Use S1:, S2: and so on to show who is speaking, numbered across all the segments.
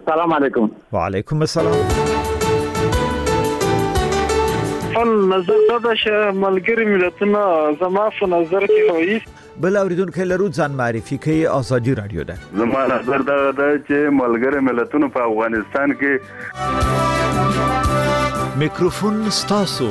S1: السلام علیکم.
S2: وعلیکم السلام.
S3: نظر دا چې ملګری ملتونه زما په نظر کې وایي
S2: بل اوریدونکو لرو ځان معرفي کوي ازادي رادیو ده.
S4: زما نظر دا چې ملګری ملتونه په افغانستان کې
S2: میکروفون ستاسو.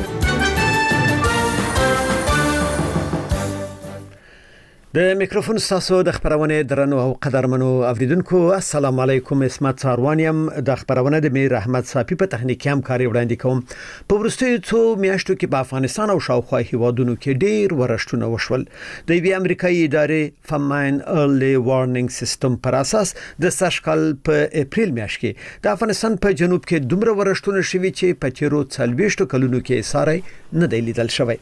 S2: د میکروفون ستاسو د خبرونه درنو او قدرمنو اوریدونکو السلام علیکم. اسمت ساروانیم د خبرونه د میر احمد صافی په تخنیکی همکاري وړاندې کوم. په ورستیو څو میاشتو کې په افغانستان او شاوخوا هیوادونو کې ډیر ورشتونه وشول. د وی امریکایي ادارې فماین ارلی وارنینګ سیستم پر اساس د سشکل په اپریل میاشت کې د افغانستان په جنوب کې دومره ورشتونه شوي چې په تیرو 40 کلونو کې ساري نه دی لیدل شوی.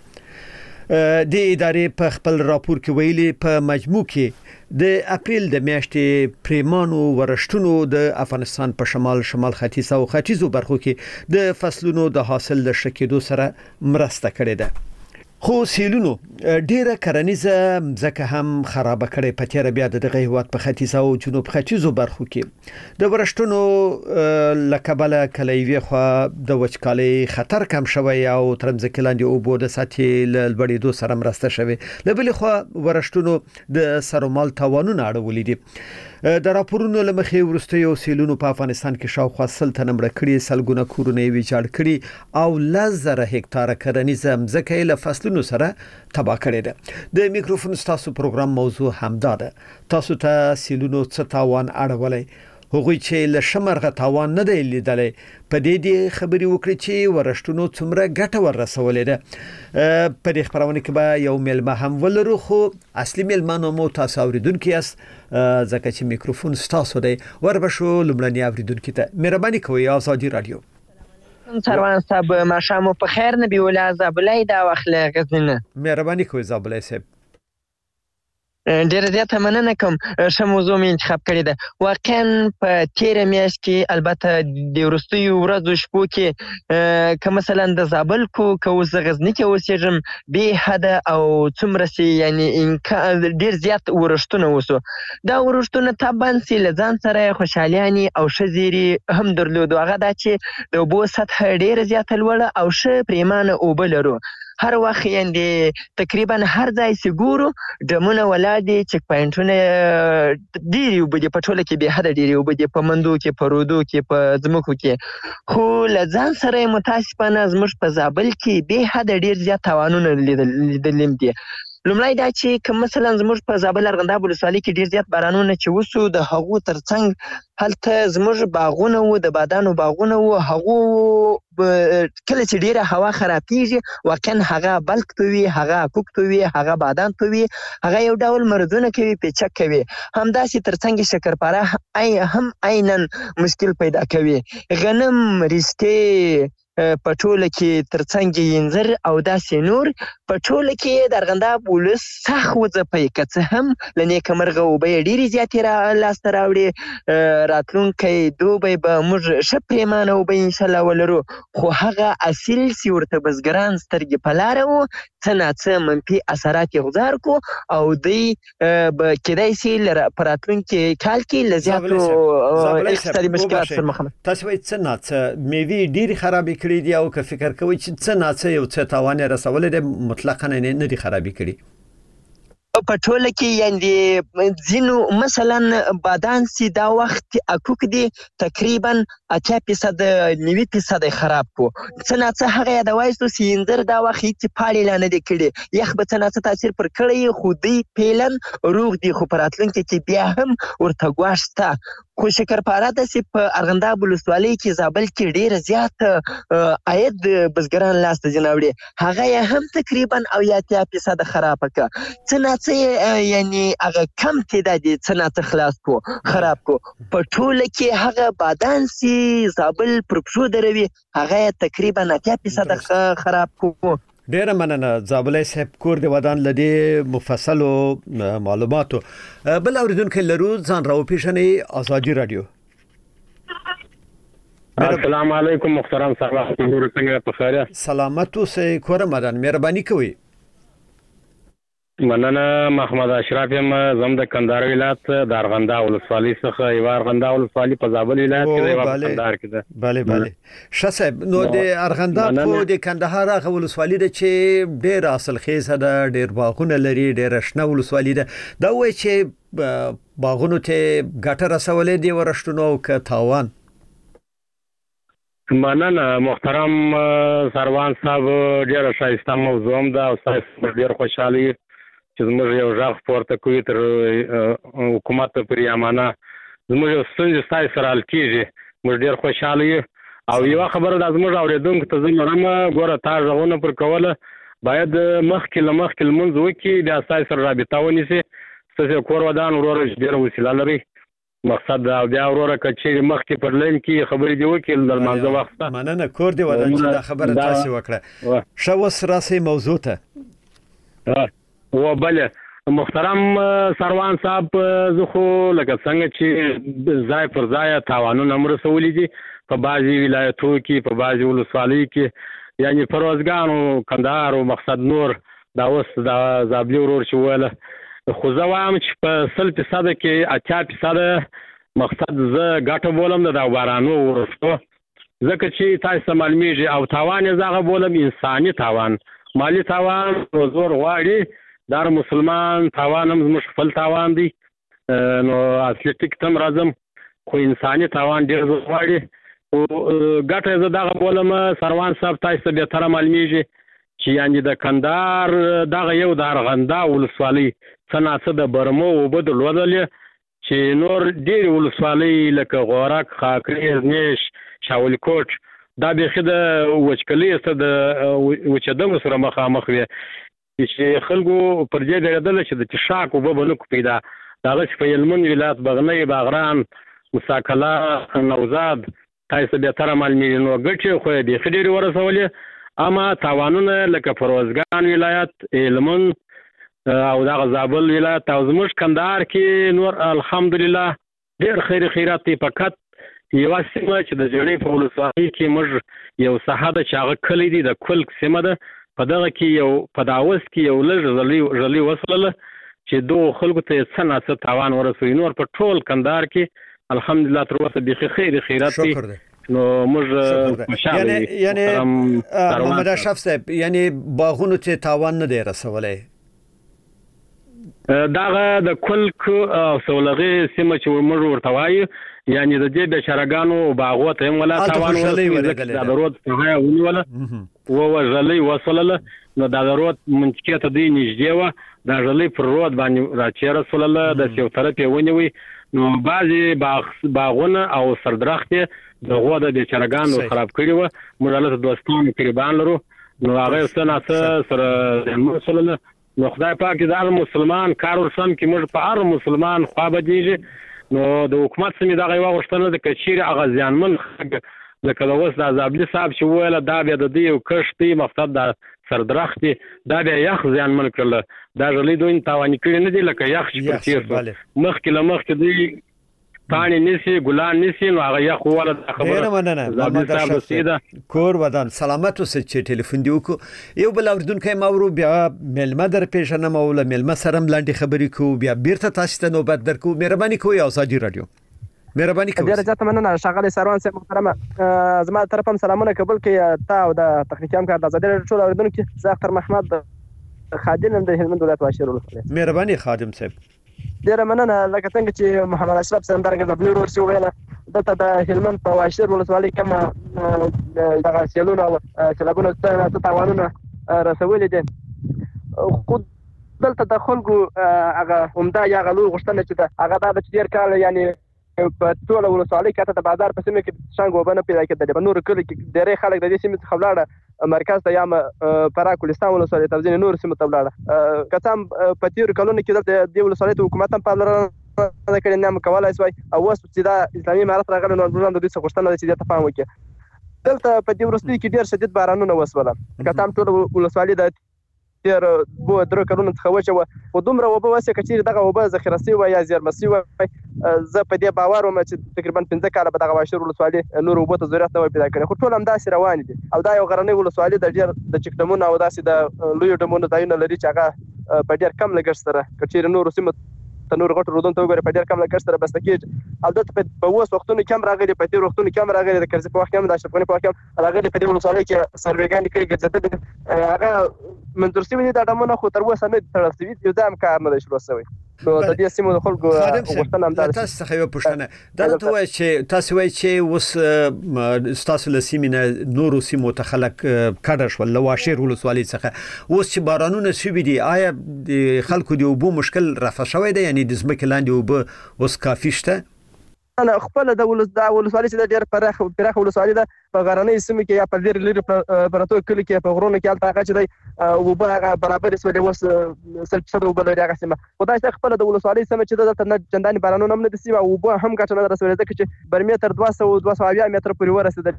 S2: د ادارې په خپل راپور کې ویلي په مجموع کې د اپریل د میاشتې پریمانو ورشتونو د افغانستان په شمال ختیځ او ختیځو برخو کې د فصلونو د حاصل د شکېدو سره مرسته کړې ده. خو سیلونو ډیره کرنیزه ځکه هم خراب کړي په تیر بیا د هیواد په ختیځ او جنوب ختیځو برخو کې د ورشتونو لکبله کلیوي خو د وچکالي خطر کم شوی او ترمځکه لاندې او بوده ساتي لبړېدو سره مرسته شوی. لبلې خو ورشتونو د سرومال تاوانونه اړولې دي. د راپورونو لمخې ورستیو سیلونو په افغانستان کې شاوخوا 100 تنه مړ کړي، سلګونه کورونه ویجاړ کړي او 1000 هکتاره کرنیزه ځمکه له فصلونو سره تباہ کړي ده. د میکروفون ستاسو پروګرام موضوع همدا ده. تاسو ته سیلونو څه تاوان اړولای هغوی چې له شمرغه تاوان نه دی لیدلې په دې خبري وکړي چې ورشتونو څومره ګټه ورسولې ده. په دې خبرونه کې به یو ملما هم ولرو خو اصلي ملمانو مو تاسو اوریدونکو یاست ځکه چې میکروفون ستاسو دی. وربشو لمړنی اوریدونکو ته مهرباني کوئ ازادي رادیو.
S5: سروان صاحب ماشامو په خیر نبی ولا زابلای دا وخت غزنه.
S2: مهرباني کوئ زابلای صاحب.
S5: ډیره زیاته مننه کوم. ښه موضوع مې انتخاب کړې ده. واقعا په تیر میاشت کې البته د وروستیو ورځو شپو کې که مثلا د زابل کو که اوس غزني کې اوسېږم بې حده او څومره سي یعنی ډیر زیات ورشتونه وسو. دا ورشتونه طبعا سي له ځان سره خوشحالیانې او ښه زیري هم درلودو. هغه دا چې د اوبو سطحه ډیره زیاته لوړه او ښه پریمانه اوبه لرو. هر وخت یعنی تقریبا هر ځای سګورو ډمونه ولادي چک پاینټونه ډیری وبدي په ټوله کې به حد ډیری وبدي په مندو کې په رودو کې په ځمکو کې. خو لځان سره متاسفانه زموږ په زابل کې به حد ډیر زیات تاوانونه لیدل دي. لومړی دا چې کوم مثلا زموږ په زابل ارغنداب ولسوالۍ کې ډیر زیات بارانونه چې وسو د هغو ترڅنګ هلته زموږ باغونه وو د بادانو باغونه وو. هغو کله چې ډیره هوا خرابېږي واقعا هغه بلک توي هغه کوک توي هغه بادام توي هغه یو ډول مرزونه کوي پیچک کوي. همداسې ترڅنګ شکرپاره هم عیناً مشکل پیدا کوي. غنم رښتې په ټوله کې ترڅنګ انځر او داسې نور په ټوله کې د ارغنداب ولس سخت وځپي که څه هم له نیکه مرغه اوبه یې ډېرې زیاتې لاسته راوړي. راتلونکی دوبی به موږ ښه پریمانه اوبه انشاءالله ولرو. خو هغه اصیل چې ورته بزګران سترګې په لاره وو څه ناڅه منفي اثرات یې غذار کو او دوی به کیدای شي په راتلونکي کال کې له زیاتو اقتصادي مشکلات سره مخامخ.
S2: تاسو وایئ څه ناڅه میوې ډېرې خرابې کړي دي او که فکر کوئ چې څه ناڅه یو څه تاوان یې رسولی دی مطلقاً نه دي خرابې کړي.
S5: په ټوله کې یعنې ځینو مثلا بادان چې دا وخت اکوک دي تقریبا 80% 90% خراب کو. څه ناڅه هغه یادوای شو چې انځر دا وخت هیڅ پاڼې لا نه دي کړي. یخ به څه ناڅه تاثیر پر کړی خو دوی فعلا روغ دي. خو په راتلونکي کې بیا هم ورته ګواښ شته. خو شکرپاره داسې په ارغنداب ولسوالۍ کې زابل کې ډېره زیات عاید بزګران لاسته ځیناوړي. هغه یې هم تقریبا 80% خرابه که. څه ناڅه یعنی هغه کم تعداد څه ناڅه خلاص کو خراب کو. په ټوله کې هغه بادان چې زابل پر پښو دروي هغه تقریبا 80% خراب کو.
S2: ډیره مننه زابلای صاحب کور دی ودان لدی مفصلو معلوماتو. بل اوریدونکو لرو ځان راو پیژنې ازادي رادیو.
S1: السلام علیکم محترم صاحب څنګه په خیر؟
S2: سلامت اوسئ کور مدان مهرباني کوئ.
S1: مننه محمد اشرف یم زم د کندهار ولایت د ارغنده ولسوالۍ څخه یو ارغنده ولسوالۍ په زابل ولایت کې دی او کندهار کې ده.
S2: بله شاسب نو د ارغنده په د کندهار هغه ولسوالۍ ده چې ډېر اصل خیزه ده، ډېر باغونه لري، ډېر شنه ولسوالۍ ده. دا وایي چې باغونو ته ګټه رسولې دی ورشتونو او که تاوان؟
S1: مننه محترم سروان صاحب، ډېره ښایسته موضوع هم ده او تاسو ډېر خوشحاله یو چې زموږ یو غږ پورته کوي تر حکومت پورې امانه زموږ یو ستونزې ستاسو سره حل کېږي. موږ ډېر خوشحاله یو او یوه خبره ده زموږ اورېدونکو ته زه لرم، ګوره تا غږونه پر کوله باید مخکې له مخکې لمونځ وکړي، بیا ستاسو سره رابطه ونیسي. ستاسو کور ودان وروره ډېره وسیله لري، مقصد دا بیا وروره که چیرې مخکې پر لین کې خبرې دې وکړي د لمانځه وخت ته.
S2: مننه کور دې ودان چې دا خبره تاسې وکړه. ښه اوس راسئ موضوع ته.
S1: و بله محترم سروان صاحب، زه خو لکه څنګه چې ځای پر ځای تاوانونه هم رسولي دي په بعضې ولایتونو کې، په بعضې ولسوالیو کې، یعنې په روزګان او کندهار او مقصد نور دا اوس د زابلي ورور چې وویله، خو زه وایم چې په 100% کې 80% مقصد زه ګټه بولم د بارانو ورستو، ځکه چې تاسو ته معلومیږي او تاوان یې زه هغه بولم انساني تاوان، مالي تاوان زور غواړي، دا مسلمان تاوان هم زموږ خپل تاوان دی، نو اصلي ټیک ته هم راځم، خو انساني تاوان ډېر زور غواړي. ګټه یې زه دغه بولم سروان صاحب، تاسو ته بهتره معلومیږي چې یعنې د کندهار دغه یو د ارغنده ولسوالۍ څه ناڅه د برمو اوبه درلودلې چې نور ډېرې ولسوالۍ لکه غورک، خاکریز، نیش، شاولکوټ دا بیخي د وچکلۍ سره د وچېدنګو سره مخامخ وي چې خلکو پر دې ډېرېدله چې د څښاک اوبه به نه کو پیدا. د هغه چې په هلمند ولایت بغنۍ، باغران، مساکله، نوزاد تاسو بهتره معلومیږي، نو ګټې خو یې بیخي ډېرې ورسولې، اما تاوانونه لکه په روزګان ولایت، هلمند او دغه زابل ولایت او زموږ کندهار کې نور الحمدلله ډېر خیر خیرات دی. فقط یوه سیمه چې د جړۍ په ولسوالۍ کې موږ یو ساحه ده چې هغه کلی دی د کلک سیمه ده، په دغه کې یو په داوس کې یو لږ ژلۍ وسوله چې دغو خلکو ته یې څه ناڅه تاوان ورسوي. نور په ټول کندهار کې الحمدلله تر اوسه بیخي خیر خیرات دی. نو موږ خوشحاله یو.
S2: یعنې محمد اشرف صاحب، یعنې باغونو ته تاوان نه دی رسولی؟
S1: دغه د کلک او سولغې سیمه چې موږ ورته وایو، یعنې د دې بیچارهګانو باغو ته هم ولا تاوان ورسوي، دا د رود څنګه ونیوله ژلۍ وسولله، نو دا د رود منطقې ته دوی نږدې وه، دا ژلۍ پر رود باندې راچېره سولله، داسې یو طرف یې ونیوی، نو بعضې باغونه او سردرخت یې د هغو د بیچارهګانو خراب کړي وه. موږ هلته دوستان قریبان لرو، نو هغه یې څه ناڅه سره زیانمن سولله. نو خدای پاک د هر مسلمان کار ورسم کې موږ په هر مسلمان خوا بدېږي. نو د حکومت څخه مې دغه یوه غوښتنه ده که چیرې هغه زیانمن لکه د اوس د زابلي صاحب چې وویله دا بیا د دوی یو کښت دی، مقصد د سردرخت دی، دا بیا یخ زیانمن کړله، دا ژلۍ دوی تاواني کړي نه دي لکه یخ چې پر تېر شو، مخکې له مخکې دوی پاڼې نیسي، ګلان نیسي، نو هغه یخ وواله. دا خبره زابلي صاحب رسېده.
S2: کور ودان سلامت اوسئ چې ټلیفون دې وکړو. یو بل اورېدونکی ما ورو بیا میلمه در پېژنم او له میلمه سره هم لنډې خبرې کوو، بیا بیرته تاسو ته نوبت درکوو. مهرباني کوئ ازادي راډیو، مهرباني کوئ.
S6: ډېره زیاته مننه ښاغلی سروان صاحب محترمه. زما د طرفه هم سلامونه قبول کړئ تا او د تخنیکي همکار د ازادي راډیو ټول اورېدونکي. زه اختر محمد خادم یم د هلمند ولایت واشیر ولسوالۍ.
S2: مهرباني خادم صاحب.
S6: ډېره مننه. لکه څنګه چې محمد اشرف صاحب همدارنګه زابلي ورور چې وویله، دلته د هلمند په واشیر ولسوالۍ کومه دغه سیلونه او سیلابونه څه تاوانونه رسولي دي، خو دلته د خلکو هغه عمده یا هغه لوی غوښتنه چې ده هغه دا ده چې تېر کال یعنې په ټوله ولسوالۍ کې حتی د بازار په سیمه کې شانګ اوبه نه پیدا کېدلې. په نورو کلیو کې ډېری خلک د دې سیمې څخه ولاړه مرکز ته، یا فراه ګلستان ولسوالۍ ته، ځینې نورو سیمو ته ولاړه. که څه هم په تېرو کلونو کې دلته دې ولسوالۍ ته حکومت هم پاملرنه نه کړې، نه هم کولی سوی، او اوس چې دا اسلامي امارت راغلی نو موږ هم د دوی څخه غوښتنه ده چې دې ته پام وکړي. دلته په دې وروستیو کې ډېر شدید بارانونه وسوله، که څه هم ټوله ولسوالۍ د تېر 2 کلونو څخه وچه وه، خو دومره اوبه وسوې که چېرې دغه اوبه ذخیره سوي وای یا زیرمه سوي وای، زه په دې باور وم چې تقریبا 15 کاله به دغه واشیر ولسوالۍ نور اوبو ته ضرورت نه وای پیدا کړی. خو ټول همداسې روانې دي، او دا یو غرنۍ ولسوالۍ د ډېر د چک ډمونو او داسې د لویو ډمونو ځایونه لري چې هغه په ډیر کم لګښت سره کچېر نور سیمه نور غټ رودون ته وګوري په ډیر کم لګښت سره بس کېږي البته په اوس وختونو کې هم راغلي په تیر وختونو کې هم راغلي د کرزي په وخت کې هم د اشرف غني په وخت کې هم راغلي په دې ولسوالۍ کې سروېګانې کوي ګرځېدل هغه منظور شوي دي دا ډمونه خو تر اوسه نه تړل شوي یو ځای هم کار نه دی شروع شوی نو د دې سیمو د خلکو غوښتنه هم ده
S2: تاسو څخه یو پوښتنه دا ته وایي چې تاسو وایي چې اوس تاسو له سیمې نه نورو سیمو ته خلک کډه شول له واشیر ولسوالۍ څخه اوس چې بارانونه شوي دي آیا د خلکو د اوبو مشکل رفع شوی دی یعنی د ځمکې لاندې اوبه اوس کافي شته
S6: انا خپل د ولسوالۍ چې د ډیر پراخه ولسوالۍ ده په غرنۍ سیمه کې یا په ډیر لري پراتو کلی کې په غرونو کې الته هغه چې دی او به برابر سوي وس سلسله وبل لري هغه سیمه خدای ته خپل د ولسوالۍ سیمه چې د نه جنداني بارانونه هم نه دي او به هم ګټه نه رسولې ځکه چې برمیټر 200 متر پورې ورسېدل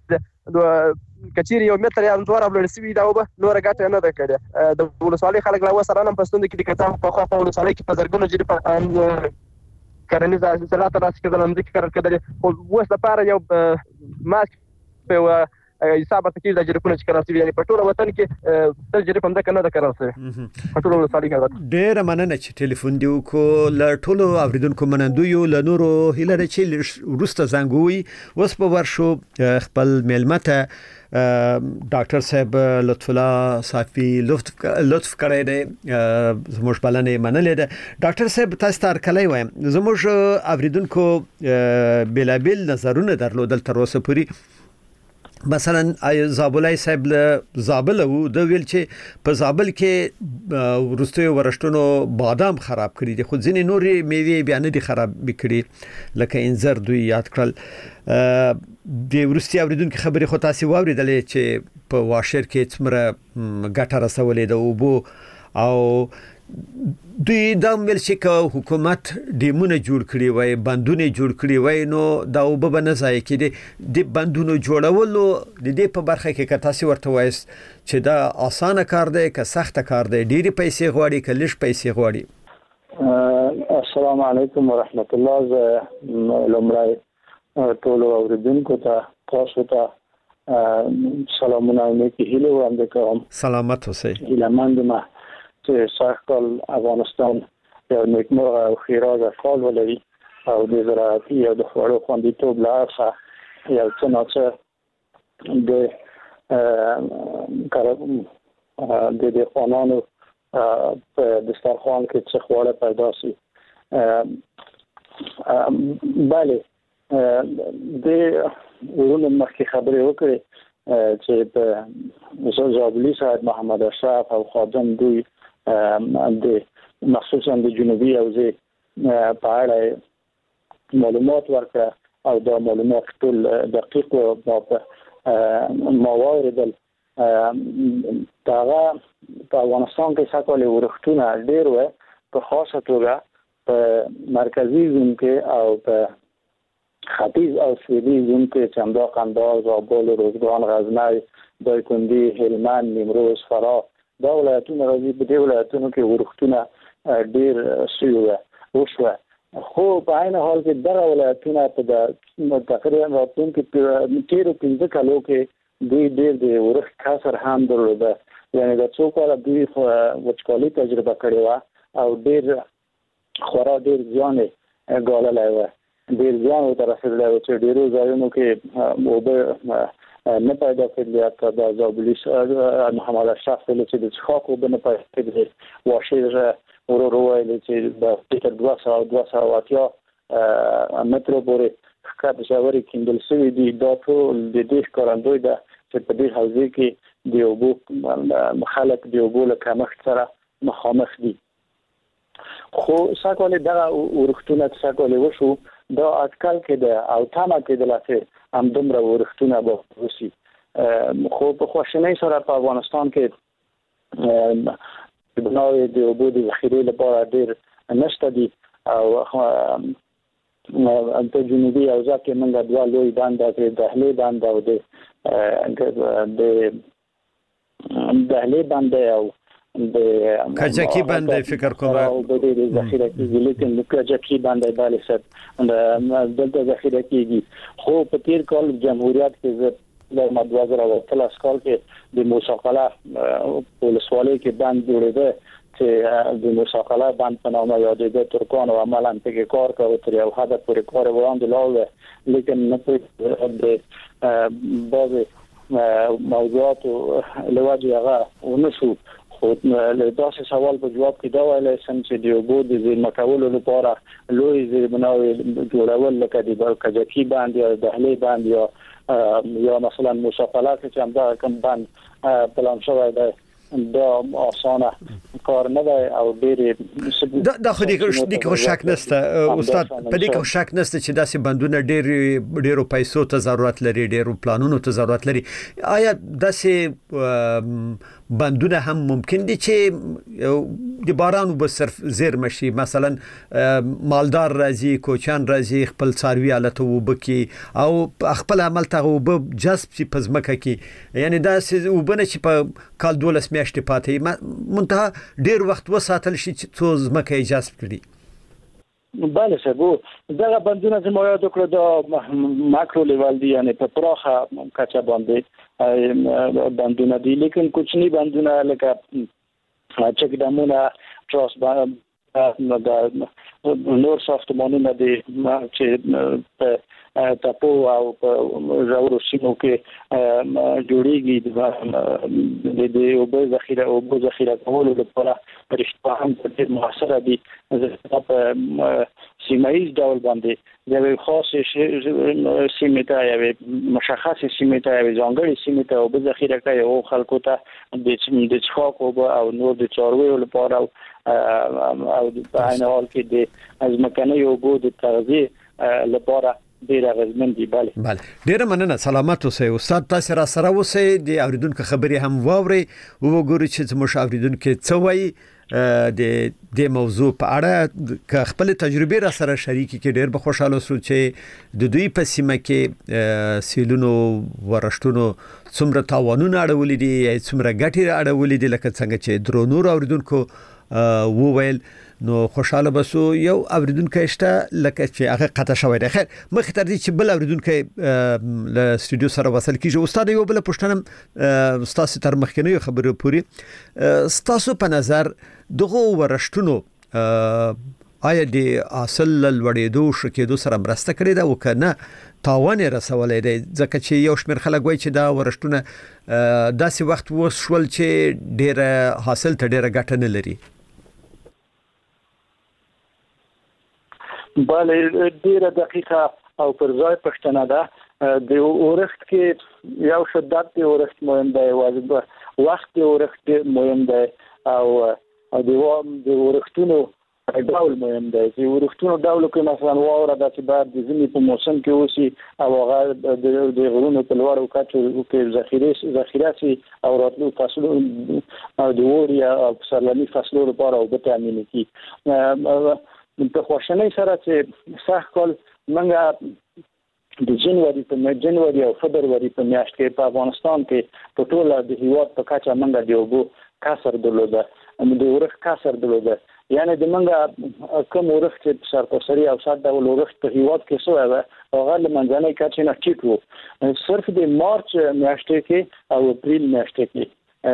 S6: کچېر یو متر یا 2 رابل سوي دا وبه نور ګټه نه ده کړې د ولسوالۍ خلک لا وسره نن پستون کې د کتاب په خوا په ولسوالۍ کې په زرګونو جری په کرنیز حاصلات راځي کله هم ذکر کړل خو اوس لپاره یو ماسک په حساب ته کې د جریپونو چې کراوي یعنی په ټول وطن کې تل جریپ هم ده کنه د کراوي په ټول ولسوالۍ کې
S2: ډېر مننه چې ټلیفون دی کو ل ټولو اوریدونکو منندو یو ل نورو هیله چې ورسته زنګوي وس په ورشو خپل میلمته ډاکټر صاحب لطف الله صافي لطف کړی دی زموږ بلنې منلې ده ډاکټر صاحب تاسو ته کله وایم زموږ اوریدونکو بلابل نظرونه درلودل تر اوسه پورې مثلا زابلای صاحب له زابل وو د ویل چې په زابل کې ورستوي ورشتونو بادام خراب کړی دي خو ځینې نورې میوې بیا نه دي خراب کړي لکه انځر دوی یاد کړل د ورستي اوریدونکو خبرې خو تاسو واوریدلې چې په واشر کې څومره ګټه رسولې ده او بو او دوی دا ویل چې حکومت ډیمونه جوړ کړي وای بندونه جوړ کړي وای نو دا وب به نه ځای کېدي د بندونو جوړولو د دې په برخه کې که تاسو ورته وایست چې دا اسانه کار دی که سخت کار دی ډېری پیسې غواړي که لږ پیسې غواړي
S7: السلام علیکم ورحمت الله لمړی ټول اوریدونکو ته تاسو ته سلامونه نیکی هیله وړاندې کوم
S2: سلامت اوسئ
S7: هیله‌مند ما چې سږکال افغانستان یو نیکمرغه او ښېرازه کال ولري او د زراعتي او د خوړو خوندیتوب له اړخه یو څه ناڅه د دهقانانو په دسترخوان کې څه خواړه پیدا شي بله د ورونو مخکې خبرې وکړې چې په زابلي صاحب محمد اشرف او خادم دوی د مخصوصا د جنوبي حوزې په اړه معلومات ورکړه او دا معلومات ټول دقیق او ما واوریدل داغه په افغانستان کې ساکولې ورښتونه ډېر و په خاصه توګه په مرکزی زون کې او په ختیځ او سویلي زون کې چمدا قندهار زابل روزګان غزنی دایکنډي هلمند نیمروز فراه دا ولایتونه راځي په دې ولایتونو کې ورښتونه ډېر شوي وشوه خو په عین حال کې دغه ولایتونه په تقریبا راتلونکي تیرو 15 کالو کې دوی ډېر د ورښت کسر هم درلوده یعنی د څو کاله دوی وچکالي تجربه کړې وه او ډېر خورا ډېر زیان یې ګاللی وه ډېر زیان ورته رسېدلی و چې ډېرو ځایونو کې اوبه نه پیدا کېدلی حتی د زابلي محمد اشرف ویلي چې د څښاک اوبه نه پیدا کېدلې واشر ورور وویلي چې تر 280 مترو پورې ښکته ژورې کیندل شوي دي دا ټول د دې ښکارندوی ده چې په دې حوزې کې د اوبو خلک د اوبو له کمښت سره مخامخ دي خو ساکولې دغه ورښتونه ساکولې وشو دا اټکل کې ده او تمه کېدله چې همدومره ورښتونه به وشي خو په خواشینۍ سره په افغانستان کې بناوې د اوبو د ذخیرې لپاره ډېر نشته دي او په جنوبي حوزه کې موږ دوه لوی بند د دهلې بند او د دهلې بند او د
S2: کجکی بند فکر کوم
S7: او د دې ذخیره کې لیکن کجکی بند باندې ست دلته ذخیره کېږي خو په تیر کال جمهوریت کې د مدوازر او تلاس کال کې د موساقله ولسوالۍ کې بند جوړېده چې د مساقله باندې په نامه یادېده ترکان او عملاً په کار کوي تر یو حد پورې کار وړاندې لاړ لیکن نه په بعض موضوعات لوجه هغه ونشو خو له تاسو سوال په جواب کې دا ویل سم چې د اوبو د زیرمه کولو لپاره لوی زیرمناوي جوړول لکه د کجکی باندې او دهلې باندې یا مثلا مساقله چې هم دا کوم باندې پلان شوی دی دا آسانه کار نه دی او ډېر
S2: دا خو دې کو شک نشته استاد په دې کو شک نشته چې داسې بندونه ډېرو پیسو ته ضرورت لري ډېرو پلانونو ته ضرورت لري آیا داسې بندونه هم ممکن دي چې د باران وب صرف زیر مشي مثلا مالدار راځي کوچان راځي خپل څاروي حالت وبکي او خپل عمل ته وب جذب شي پزمکه کې یعنی دا وبنه چې په کال 12 میاشتې پاتې منتها ډیر وخت وساتل شي چې څو زمکه جذب کړي
S7: بله سبو دا بندونه چې ما یاد کړو دا ماکرو لیول دي یعنی په پراخه کچه باندې بندونه دي لیکن کوچنی بندونه لکه چک ډامونه تراس نور ساختمانونه دي چې تاسو او زاورو سیمو کې جوړیږي د اوبو ذخیره کولو لپاره رښتیا هم ډېر موثر دي په سیمایي ډول باندې د خاص سیمه ته یا مشخص سیمه ته یا ځانګړي سیمه ته اوبو ذخیره کوي او خلکو ته د څښاک اوبو او نور د څارویو لپاره او په عین حال کې د ازمکنه اوبو د تغذیه لپاره ډیر غزمن دی bale
S2: ډیر مننه سلامات اوسئ استاد تاسو را سره اوسئ د اوریدونکو خبري هم واوري او وګورئ چې زموږ اوریدونکو څه وایي د موضوع په اړه خپل تجربه را سره شریک کې ډیر به خوشاله سو چې د دوی په سیمه کې سیلونو ورشتونو څومره تاوانونه اړولې دي څومره ګټې اړولې دي لکه څنګه چې درونور اوریدونکو وویل نو خوشاله بسو یو اوریدونکو شته لکه چې هغه قطع شوی دی خیر مخ تر دې چې بل اوریدونکو له استودیو سره وصل کیږي استاد یو بل پښتنه ستاسو تر مخکنی خبرو پوری ستاسو په نظر دغه ورشتونو آیا د اصل لوړېدو شکېدو سره مرسته کړې ده او کنه تاوان رسولې ده ځکه چې یو شمېر خلک وایي چې دا ورشتونه داسې وخت وشول چې ډېر حاصل ته ډېر ګټه نه لري
S7: bale ډیره دقیقه او پر ځای پښتنه ده د اورښت کې یو شدت د اورښت مهم دی واجب وخت د اورښت مهم دی او د اورښتونو ډول مهم دی چې اورښتونو ډول کې مثلا واوره د چې بعد د ژمي په موسم کې اوسي او هغه د غرونو په لوړو کچو کې ذخیره شي او راتلو فصلو او د ووري او پسرلني فصلو لپاره او د تامین کی په خوشنۍ سره چې سخت کول منګه د جنوري او فبروري په میاشت کې په افغانستان کې په ټوله د هیواد په کچه منګه دی اوبو کسر درلوده د اورښت کسر درلوده یعنی د منګه کوم اورښت چې سرتاسري او صد ډول اورښت په هیواد کې سوی و هغه لمنځنۍ کچې نه ټیټ وو صرف د مارچ میاشتې کې او اپریل میاشتې کې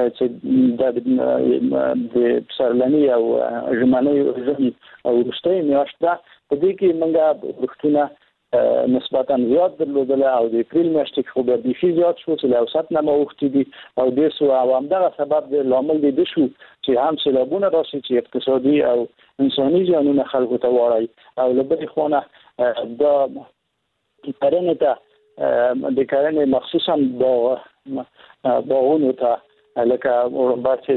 S7: چې د سرلني او ژمنۍ او وروستۍ میاشت ده په دې کې موږ وختونه نسبتاً زیات درلودل او د اپریل میاشت کې خو به بیخي زیات شو چې له اوسط نه موختي دي او د سو عوام دغه سبب د لامل دي شو چې هم سیلابونه راشي چې اقتصادي او انساني زیانونه خلکو ته واړي او له بلې خونه د کرنې ته د کرنې مخصوصاً باغونو ته لکه اوربات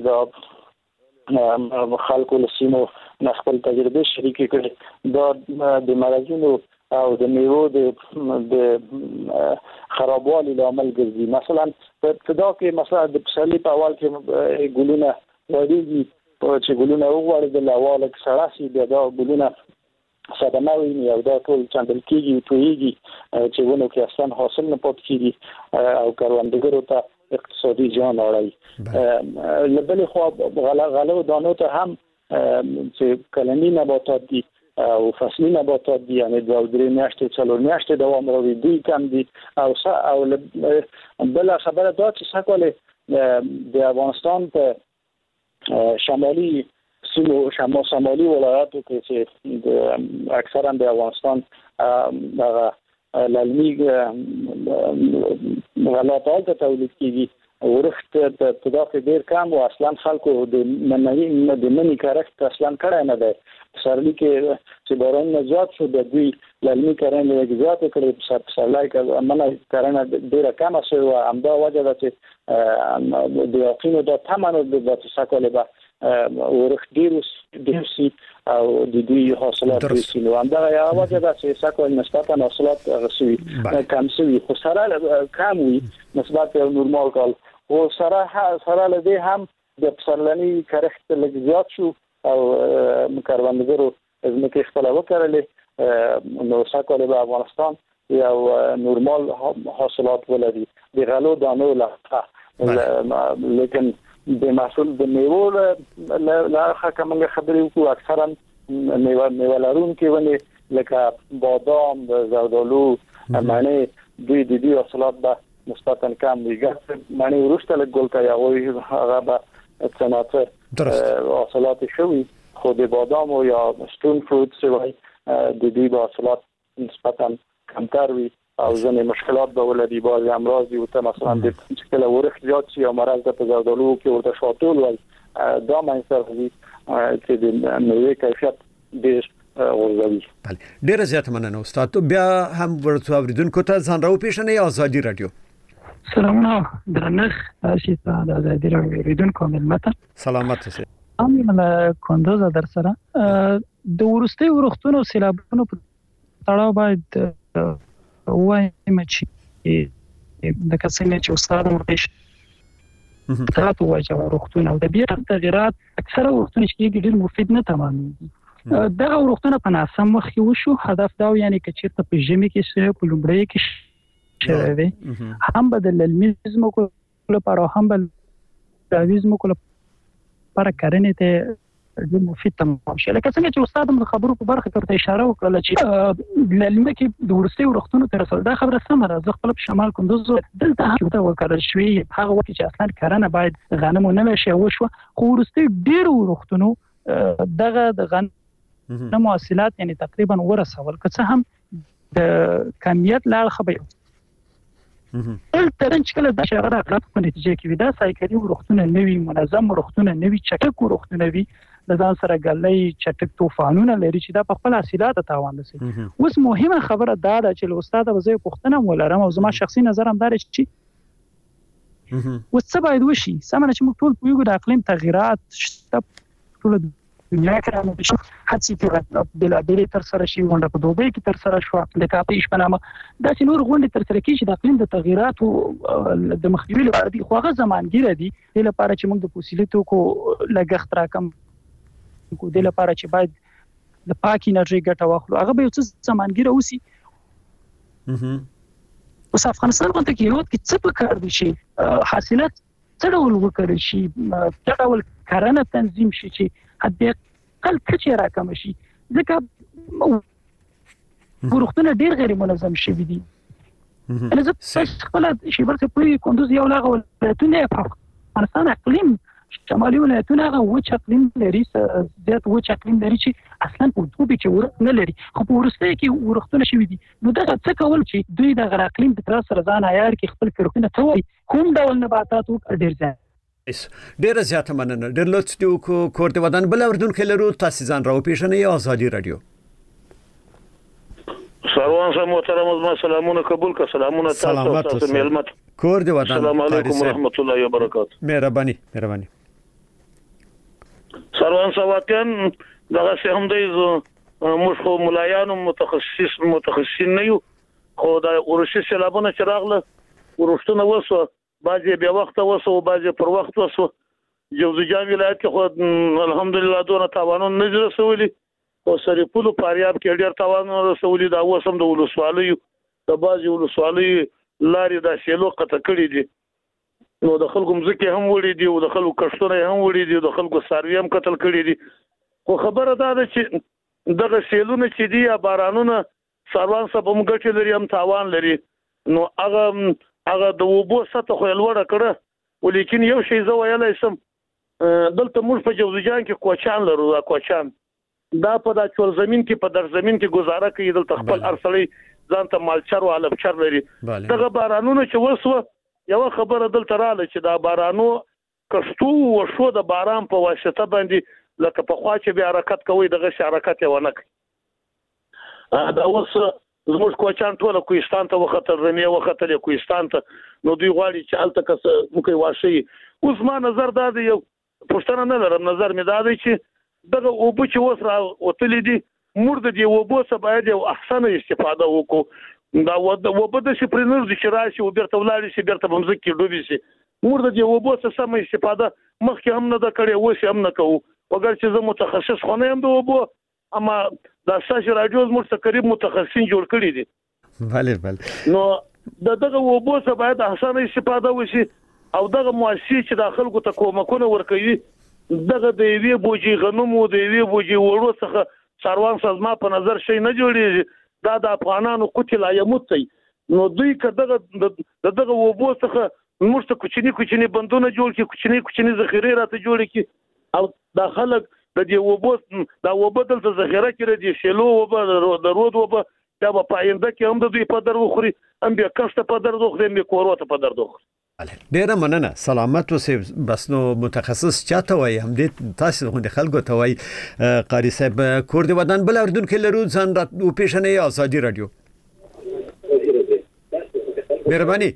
S7: د خلکو له سیمو خپل تجربه شریکې کړي دا د مرضونو او د میوو د خرابوالي لامل ګرځي مثلا په ابتدا کې مثلا د پسرلي په اول کې ګلونه وړيږي چې ګلونه وغوړېدل اواله کې سړه شي بیا دا ګلونه صدمه ویني او دا ټول چندل کېږي تویږي چې ونه کې اصلا حاصل نه پات کېږي او کروندګرو ته اقتصادي زیان اړوي لبل خو غلو دانو ته هم چې کلنی نباتات دي او فصلی نباتات دي یعنی د درې میاشتې څلور میاشتې دوام لري دوی کم دي او بل خبره دا چې څنګه د افغانستان په شمالي سیمو شمالي ولایاتو کې چې اکثرا د افغانستان دغه للمي غلطات تولید کیږي ورخت په تدافع ډیر کم او اصلا خلکو د منی کارکټ اصلا کړه نه ده سرلی کې چې باران زیات شو د دوی للمي کارنه زیات کړي سرلای کې منه کارنه ډیر کم شو او همدا وجه ده چې د یقینو د تمنو د تساکل به ورخت ډیر سي او د دوی حاصلات ډیر نو همدا یو وجه ده چې ساکل نسبتا حاصلات غسوي کم شوي خو سره کم وي نسبت یو نورمال کال او سره لدی هم د پسرلنی کارکټ لږ زیات شو او کروندګرو ځمکې خپل وکړلې نو ساکل به افغانستان یو نورمال حاصلات ولري د غلو دانو لخوا لیکن د محصول د میوو لارخه کومه خبرې وکړو اکثرا میوه لرونکي ونې لکه بادام زردالو معنی دوی حاصلات به نسبتا کم وي معنی ورسته له ګل کوي هغه به صنعت حاصلات شوي خو د بادام او یا ستون فروټس وای د دوی حاصلات نسبتا کمتر وي او ځینې مشکلات به ولري بعض امراض یو ته مثلا د مشکل ورخ زیات شي او مرض د زردالو کې ورته شاټول وای دا معنی چې د میوه کیفیت ډیر ورغوي.
S2: ډیر زیات مننه استاد بیا هم ورته اوریدونکو ته ځان راو پیښنې ازادي رادیو.
S8: سلامونه درنښ تاسو ته د ازادي رادیو اوریدونکو ملمته
S2: سلامات اوسئ.
S8: امنه کوندوز در سره د ورستي ورختونو سیلابونو په تړاو باید وایم چې د کسانو چې استاد مرتش تاسو واجب ورختونه د بیا تغیرات اکثره ورختونه چې ډیر مفید نه تمامېږي دا ورختونه په ناسم وخت کې وشو هدف دا یعنی چې په ژمي کې سره په لومړی کې شوی هم بدل للمزم کو لپاره هم بل داویزم کو لپاره کارنه ته د مفید تمام شي لکه څنګه چې استاد د خبرو په برخه کې اشاره وکړه چې للمه کې د ورستي ورختونو تر څو دا خبره سمه ده زه خپل شمال کوندوز دلته هم وکړل شوې هغه وخت چې اصلا کارنه باید غنمو نه شي وشو خو ورستي ډیر ورختونو دغه د غنمو حاصلات یعنی تقریبا ورسول که څه هم د کمیت لا خبره ترنځ کله د شغله اغلب په نتیجه کې ودا سایکلي ورختونه نوي منظم ورختونه نوي چټک ورختونه وي د ځان سره غلې چټک طوفانونه لري چې دا په خپل حاصلات تاوان رسوي اوس مهمه خبره دا ده چې استاد وزې پښتنه ولرم او زما شخصي نظر هم دا چې وڅ باید وشي سمونه چې موږ ټول یو د اقلیم تغیرات ټول دنیا کې راځي هڅې کې بل تر سره شي ونده په دوبه کې تر سره شو د کاپیش په نامه دا چې نور غونډه تر سره کې چې د اقلیم د تغیراتو د مخنیوي لپاره دي خو هغه زمانګیر دي د لپاره چې موږ د فوسیلیتو کو لګښت راکم کو د لپاره چې باید د پاک انرژي ګټه واخلو هغه به یو څه زمانګیر اوسي اوس افغانستان باندې کې یو څه په کار دي چې حاصلات څه ډول وکړي شي څه ډول کارنه تنظیم شي چې حتی کل کچې راکم شي ځکه ورختونه ډیر غیر منظم شوي دي انا زه خپل شي ورته په کوندوز یو لاغه ولایتونه په افغانستان اقلیم شمالي ولایتونه هغه وچ اقلیم لري زیات وچ اقلیم لري چې اصلا په دوبي کې ورخ نه لري خو په ورسته کې ورختونه شوي دي نو دا څه کول چې دوی د غیر اقلیم په تر سره ځان عیار کې خپل کړونه توي کوم ډول نباتات او ډیر ځای
S2: ډیر زیات مننه ډیر لوڅ دی کو کوړه ودان بل اوردون خلرو تاسو ځان راو پیښنې ازادي رادیو
S9: سروان صاحب محترم سلامونه قبول کا سلامونه تاسو ملمت
S2: کور دی ودان
S9: السلام علیکم ورحمت الله وبرکاته
S2: مهرباني
S9: سروان صاحب واتن دغه هم دی مشخو ملایانو متخصصین نه یو خو دا ورشي سلامونه چراغله ورشتونه وسو بعضی بیا وخت وسو بعضی پر وخت وسو جوزجان ولایت کې خو الحمدلله دونه تاوانونه نه رسولي او سری پلو پاریاب کې ډیر تاوانونه رسولي دا وسم د ولسوالۍ د بعضی ولسوالۍ لارې د سیلو قطع کړې دي نو د خلکو مزکه هم وړي دي او د خلکو کښتونه هم وړي دي د خلکو ساروي هم قتل کړي دي خو خبره دا ده چې دغه سیلونه چې دي بارانونه سروان صاحب هم ګټه لري هم تاوان لري نو هغه د وبو سطح خو لوړه کړه ولیکن یو شی زه ویلای سم دلته موږ په جوزجان کې کوچان لرو. کوچان دا په د چول زمين کې په در زمين کې گزاره کوي. دلته خپل ارسلې ځان ته مالچر او علبچر لري. دغه بارانونه چې وسوه یو خبره دلته رااله چې دا بارانو کښتو وشو د باران په واسطه باندې لکه په خوا چې به حرکت کوي دغه حرکت یې ونه کوي. دا اوس زموږ کوچان ټول کوهستان ته وختل رمې وختل کوهستان ته نو دوی غواړي چې الته کس موږ واشي. اوس ما نظر دا دی یو پښتنه نه لرم نظر مې دا دی چې دغه اوبه چې اوس را وتلې دي موږ د دې اوبو څخه باید یو احسنه استفاده وکړو. دا اوبه د شي پرنور د شراشي او بیرته ولاړ شي بیرته بمځک کې ډوبې شي. موږ د دې اوبو څخه سم استفاده مخکې هم نه دا کړې اوس هم نه کوو. وګر چې زه متخصص خو نه یم د اوبو اما دا ساش راډیو موږ ته قریب متخصصین جوړ کړي دي.
S2: بله
S9: نو دغه اوبو څخه باید احسنه استفاده وشي او دغه مؤسسې چې د خلکو ته کومکونه ورکوي دغه د یوې بوجي غنمو د یوې بوجي وړو څخه څاروان سازما په نظر شي نه جوړیږي. دا د افغانانو قتل ایموت دی. نو دوی کداغه دغه وبو څخه موږ ته کوچني بندونه جوړ کړي کوچني ذخیره راته جوړ کړي او د خلک د دې وبو دا وبو دلته ذخیره کړي دي شلو وبو د رود وبو دا په پاینده کې هم د دوی په در وخوري هم به کښته په در وخوري هم کوروته په در وخوري.
S2: ډیره مننه سلامت اوسې. بس نو متخصص چاته وای هم دې تاسو غوښنه خلکو ته وای قاری صاحب کور دی ودان بل اردن کې لرو ځان را او پیښنې ازادي رادیو مهرباني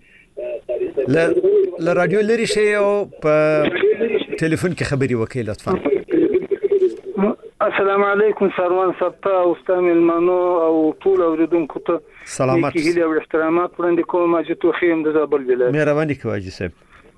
S2: ل رادیو لري شی او په ټلیفون کې خبري وکړئ لطفا.
S10: السلام علیکم سروان ستا او استاد ملمنو او ټول اوریدونکو ته
S2: سلامات
S10: هیله او احترامات وړاندې کوم چې توخیم د زابل ولایت.
S2: مهرباني کوي حاجی صاحب.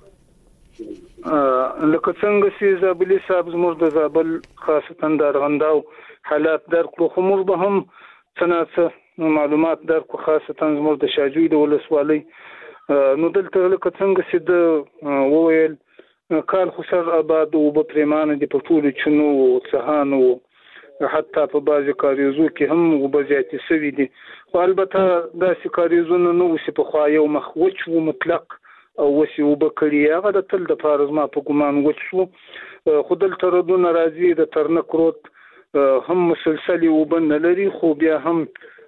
S10: لکه څنګه چې زابلی صاحب زموږ د زابل خاصتا د ارغنداو حالات درکو خو موږ به هم څنګه معلومات درکو خاصتا زموږ د شاجوی د ولسوالۍ نو دلته لکه څنګه چې د وویل کال خو سر آباد او بپریمانه د پټول چنو او څهانو حتی په بعضی کاریزو کې هم وبزیاتي سوي دي. خو البته داسې کاریزونه نو وسی په خوا یو مخوچ و مطلق او وسی وبکړی هغه د تل د فارز ما په ګمان وچ شو. خو دلته ردونه راځي د ترنک رود هم مسلسل وبن لري خو بیا هم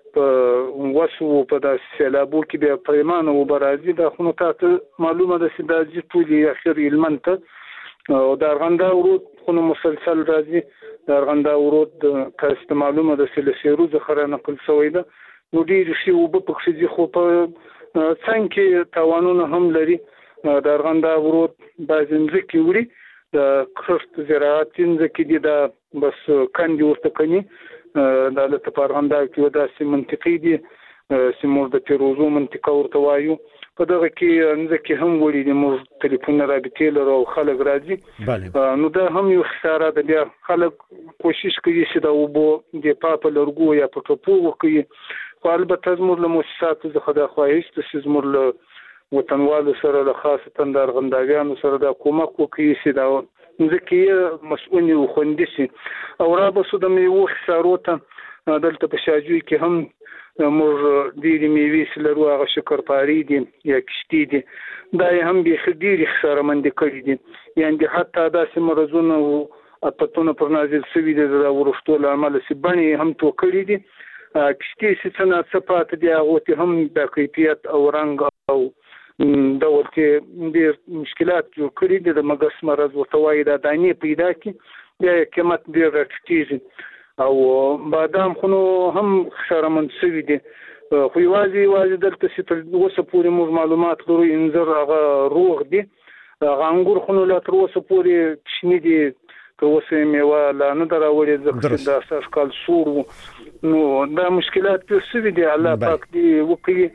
S10: وسو په داسې سیلابو کې بیا پریمانه وبرازي دا خو نو تاسو معلومه ده چې دا چې ټولي اخر المنته او د ارغنداو رود خو نو مسلسل راځي. د ارغنداو رود تاسو معلومه ده چې له سیروز خره نقل شوی ده نو ډیر شي وبپخ شي خو په څنګه توانونه هم لري. د ارغنداو رود بازنځ کې وړي د کښت زراعت څنګه کې دا بس کاندي ورته کني د لته پرغندا کې وداسې منطقي دي سیمور د پیروزو منطقه ورته وایو په دغه کې انځکه هم وړي د مو ټلیفون رابطې لرو خلک راځي نو دا هم یو خساره ده. بیا خلک کوشش کوي چې دا وبو د پاپ لرګو یا په ټوپو وکړي خو البته زموږ له مؤسساتو څخه د خواهش ته زموږ له وطنوالو سره له خاصه د ارغنداویانو سره د کومک وکړي چې دا ځکه مسؤل او خوندسي او را بسو د میوه خساروته دلته په شاجوی کې هم موږ ډېری میوې سلرو هغه شکرپاري دي یا کشتي دي دا هم به ډېری خساره مند کړی دي یعنی حتی داسې مرزونه او اپتونه پر نازل سوي دي د ورشتو عمل سي بني هم تو کړی دي کشتي څخه صفات دي هغه هم د کیفیت او رنگ او دولت ډیر مشکلات جوړ کړي دي د مګس مرز ورتوای د دانی پیدا کی بیا قیمت ډیر راټیږي او بادام خو هم خساره منسوي دي خو یوازې دلته چې اوسه پورې موږ معلومات لرو انځر هغه روغ دي هغه انګور خو لا تر اوسه پورې شنی دي که اوسه میوه لا نه دراوړي ځکه د اساس کال سور نو دا مشکلات په سوي دي الله پاک دی وکړي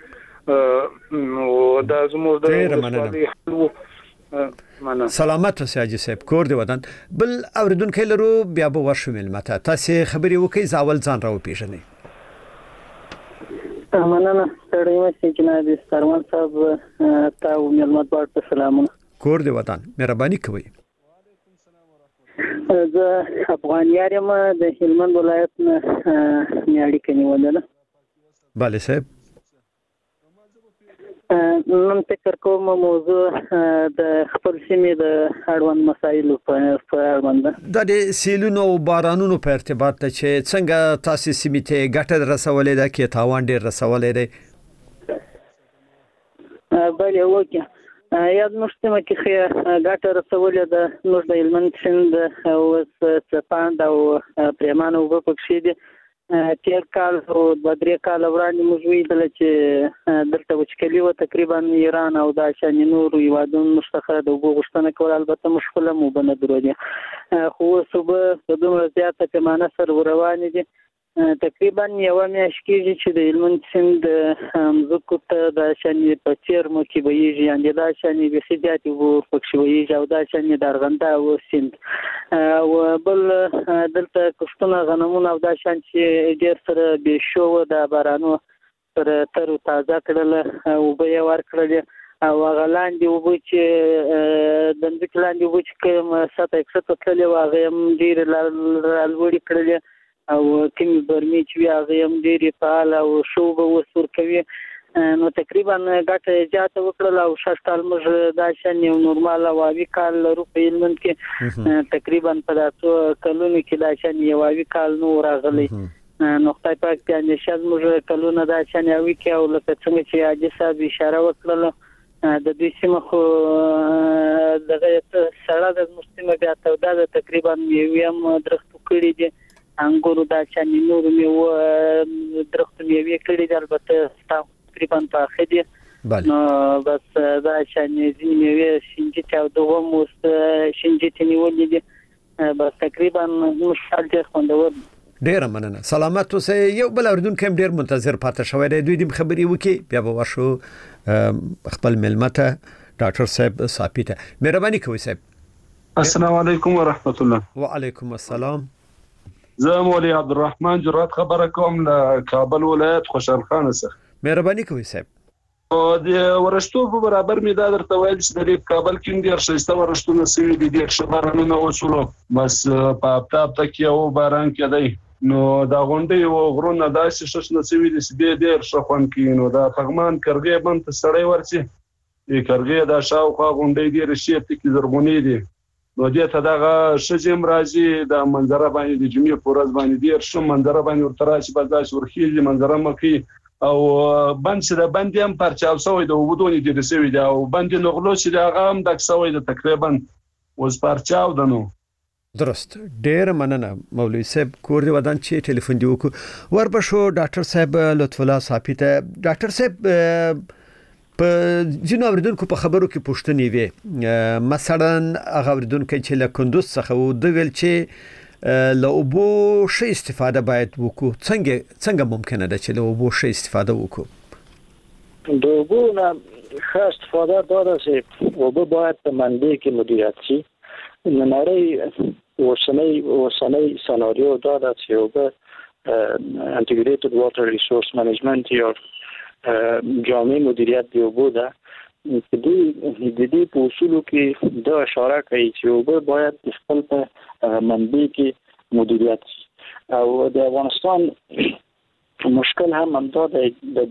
S10: نو دا زموږ د
S2: سلامت اوسئ حاجی صاحب کور دی ودان بل اوریدونکو لرو بیا به ورشو ملمته تاسو خبري وکي زاول ځان راو پیژنئ.
S11: مننه ستړي مې جناب سروان صاحب تاسو ملمت ورته سلامونه
S2: کور دی ودان مهرباني کوئ.
S11: زه افغان یم د هلمند ولایت نه میاړي کې نیولم.
S2: bale صاحب
S11: نن فکر کوم موضوع د خپل سیمې د اړوند مسایلو په اړوند
S2: ده. د سیلونو او بارانونو په ارتباط ته چې څنګه تاسو سیمې ته ګټه رسولې ده کې تاوان ډیر رسولې ده؟
S11: بله وکړه یاد مشتمه کې ګټه رسولې ده. موږ د هلمند سیند اوس څپاند او پریمان اوبه پکښې دي. تیر کال او 2-3 کال وړاندې موږ ولیدل چې دلته وچکالي وه، تقریبا ایران او دا شانې نورو هیوادونو موږ څخه د اوبو غوښتنه کوله. البته موږ خپله هم اوبه نه درلودې، خو اوس اوبه په دومره زیاته پیمانه سره روانې دي. تقریبا یوه میاشت کېږي چې د هلمند سیند مځکو ته دا شانې په څیرمو کې بهیږي، یعنې دا شانې بیخي زیاتې اوبه ورپکښې بهیږي او دا شانې د ارغنداب سیند. او بل دلته کښتونه غنمونه او دا شان چې ډېر سره بې شوه د بارانو سره تر تازه کړله، اوبه یې ورکړلې او هغه لاندې اوبه چې د ځمکې لاندې اوبه چې کوم سطح کښته تللې وه هغه هم ډېرې رالوړې کړلې او کومې برمې چې وي هغه هم ډېرې فعاله او ښه اوبه اوس ورکوي. نو تقریبا ګټه یې زیاته وکړله او شش کال موږ دا شان یو نورمال هوایي کال لرو په هلمند کې. تقریبا په دا څو کلونو کې دا شان یو هوایي کال نه و راغلی. نو خدای پاک ته اندېښه زموږ کلونه دا شان هوایي کې او لکه څنګه چې حاجي صاحب اشاره وکړله د دوی سیمه خو دغه سړه د زموږ سیمه بیا توده ده، تقریبا میوې هم درختو کړي دي، انګورو دا شان نورو میوو درختو میوې کړي دي، البته تقریبا پاخه دي. نو بس دا شان ځینې میوې شینجیتې او دغه هم اوس شینجیتې نیولې دي. بس تقریبا زموږ حال ډېر خوندور دی.
S2: ډیره مننه، سلامت اوسئ. یو بل اورېدونکی هم ډیر منتظر پاتې شوی دی، دوی دې خبرې وکړي بیا به ورشو خپل مېلمه ته ډاکټر صاحب صافي ته. مهرباني کوئ صاحب.
S12: السلام علیکم ورحمت الله.
S2: وعلیکم السلام.
S12: زه مولوي عبدالرحمن جرات خبره کوم له کابل ولایت خوشحال خان څخه.
S2: مهرباني کوئ صاحب.
S12: د ورشتو په برابر می دا درته ویل چې د کابل کې ډیر ښایسته ورشتونه سوي دي، ډیر ښه بارانونه وشول، بس په هفته کې یو باران کېدی نو دا غونډې او غرونه داسې شش نسوي دي چې ډیر ښه خوند کوي. نو دا پغمان کرغې بند ته سړی ورسي کرغې دا شاوخوا غونډې ډیر شي ته زرغونې دي. نو دې ته دغه شجم راځي د منظره باندې د جمعې په ورځ باندې ډیر ښه منظره باندې ورته راشي، بس داسې ورخیږي منظره مکي او بند چې د بند هم پرچاو شوی د وبدونی د رسوي دی او بند نغلو چې د هغه هم د شوی د تقریبا اوس پرچاو دنو.
S2: درست، ډیر مننه مولوي صاحب. کور دی ودان چې ټلیفون دی وکړو وربشو ډاکټر صاحب لطف الله صافي ته. ډاکټر صاحب په ځینو اوریدونکو په خبرو کې پوښتنې وي، مثلا هغه اوریدونکو چې له کندوز څخه و د ویل چې له اوبو ښه استفاده باید وکړو. څنګه ممکنه ده چې له اوبو ښه استفاده وکړو؟
S7: د اوبو نه ښه استفاده دا ده چې اوبه باید په منبع کې مدیریت شي. نړۍ اوسنۍ سناریو دا ده چې اوبه انټیګریټډ واټر ریسورس منیجمنت یا جامع مدیریت د اوبو ده. د دې په اصولو کې دا اشاره کوي چې اوبه باید د خپل په منبع کې مدیریت شي. او د افغانستان مشکل هم همدا دی، د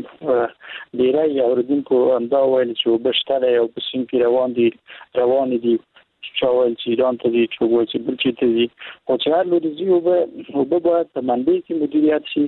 S7: ډیری اوریدونکو همدا ویل چې اوبه شته دی او په سیند کې روان دي، چا ویل چې ایران ته دي، چا ویل چې بل چېرې ته دي، خو چې هر لوري ځي اوبه باید په منبع کې مدیریت شي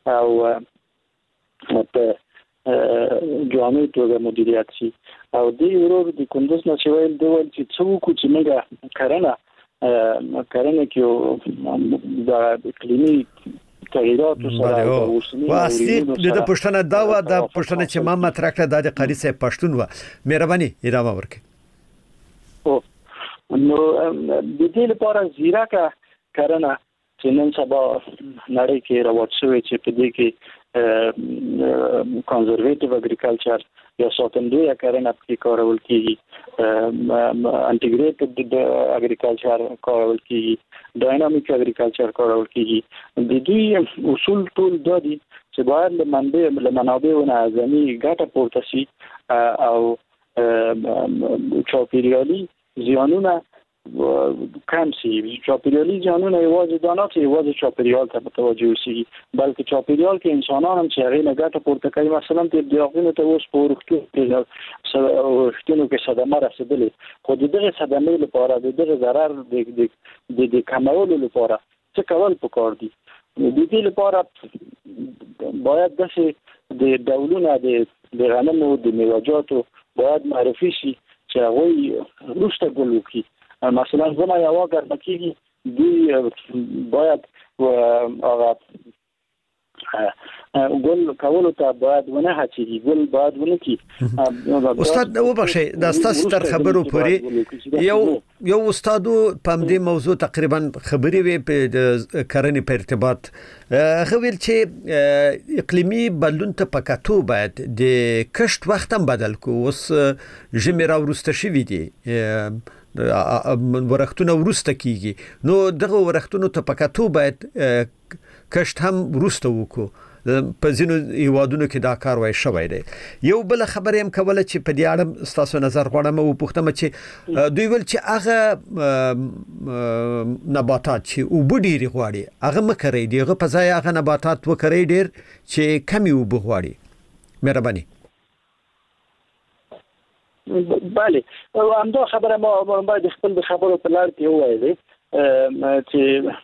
S7: او په جامع توګه مدیریت شي. او دی ورور د کندوز نه چې ویل دی ویل چې څه وکړو چې موږ کرنه کې د اقلیمي تغییراتو سره
S2: واصلي د پښتنه دا و د پښتنه چې ما مطرح کړه د قاری صاحب پښتون و. مهرباني ادامه ورکړئ.
S7: نو د دې لپاره زیرکه کرنه چې نن سبا نړۍ کې رواج شوی چې په دې کې کنزرویټیو اګریکلچر یا ساتندویه کرنه پکې کارول کیږي، انټیګریټډ اګریکلچر کارول کیږي، ډاینامیک اګریکلچر کارول کیږي. د دوی اصول ټول دا دي چې باید له منابعونو اعظمي ګټه پورته شي او چاپیریالي زیانونه کم شي. چاپیریالي زیانونه یوازې دا نه چې یوازې چاپیریال ته متوجه شي، بلکې چاپیریال کې انسانان هم چې هغه نه ګټه پورته کوي. مثلا د دیاغونو ته اوس په ورښتونو کې صدمه رسیدلې، خو دغه صدمې لپاره دغه ضرر د کمولو لپاره څه کول پکار دي؟ د دې لپاره باید داسې د ډولونه د غنمو د میوه‌جاتو باید معرفي شي چې هغه وروسته ګل وکړي. مثلا زما یو ګرمه کېږي دوی باید هغه ګل کولو ته باید ونه هڅېږي، ګل باید ونه کړي.
S2: استاد وبخښئ دا ستاسو تر خبرو پورې یو استادو په دې موضوع تقریبا خبرې وي په کرنې په ارتباط هغه ویل چې اقلیمي بدلون ته پکاتو باید د کښت وخت هم بدل کو. اوس ژمي را وروسته شوي دي، ورښتونه وروسته کیږي، نو دغه ورښتونو ته پکاتو باید کښت هم وروسته وکړو. په ځینو هیوادونو کې دا کار وای شوی دی. یو بل خبره هم کوله چې په دې اړه تاسو نظر غواړم او پوښتنه چې دوی ول چې هغه نباتات چې اوبه ډېری غواړي هغه مکرې دی، هغه په ځای هغه نباتات وکړي ډېر چې کمی اوبه غواړي. مهرباني.
S7: بله همدا خبره ما باید خپل د خبرو په لار کې ووایو چې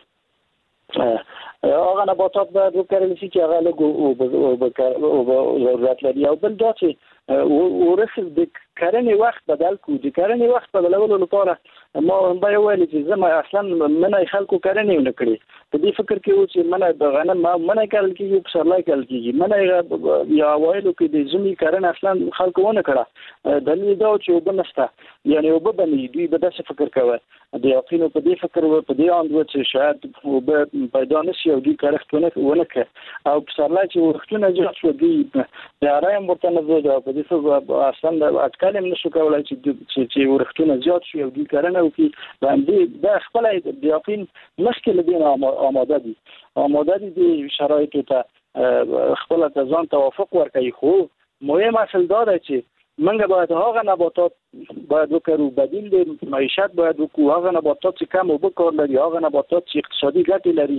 S7: هغه نباتات باید وکړل شي چې هغه له ضرورت لري. او بل دا چې ورسل د کرنې وخت بدل کو. د کرنې وخت بدلولو لپاره ما باید ویل چې زما اصلا منه خلکو کرنې نه کړې. په دې فکر کې و چې منه د غنم منه کول کېږي، پسرلی کول کېږي، منه یا وایلو کې د زمي کرنه اصلا خلکو ونه کړه. دلیل دا چې وبنسته یعنی وببني دوی به داسې فکر کوي د یقینو په دې فکر و په دې اند و چې شاید وب پیدا نشي او دوی کارختونه ونه کړ او پسرلی چې وختونه جوړ شو دوی رایم ورته نه زده په دې څه اصلا اټکل هم نشو کولای چې وختونه زیات شي او دوی کرنه وکړي. باندې دا خپل د یقین مشکل دي آماده دي د شرایطو ته خپل ځان توافق ورکړي. خو مهم اصل دا دی چې منګه باید هغه نباتات باید وکړو، بدیل د معیشت باید وکړو، هغه نباتات چې کم اوبه کار لري، هغه نباتات چې اقتصادي ګټې لري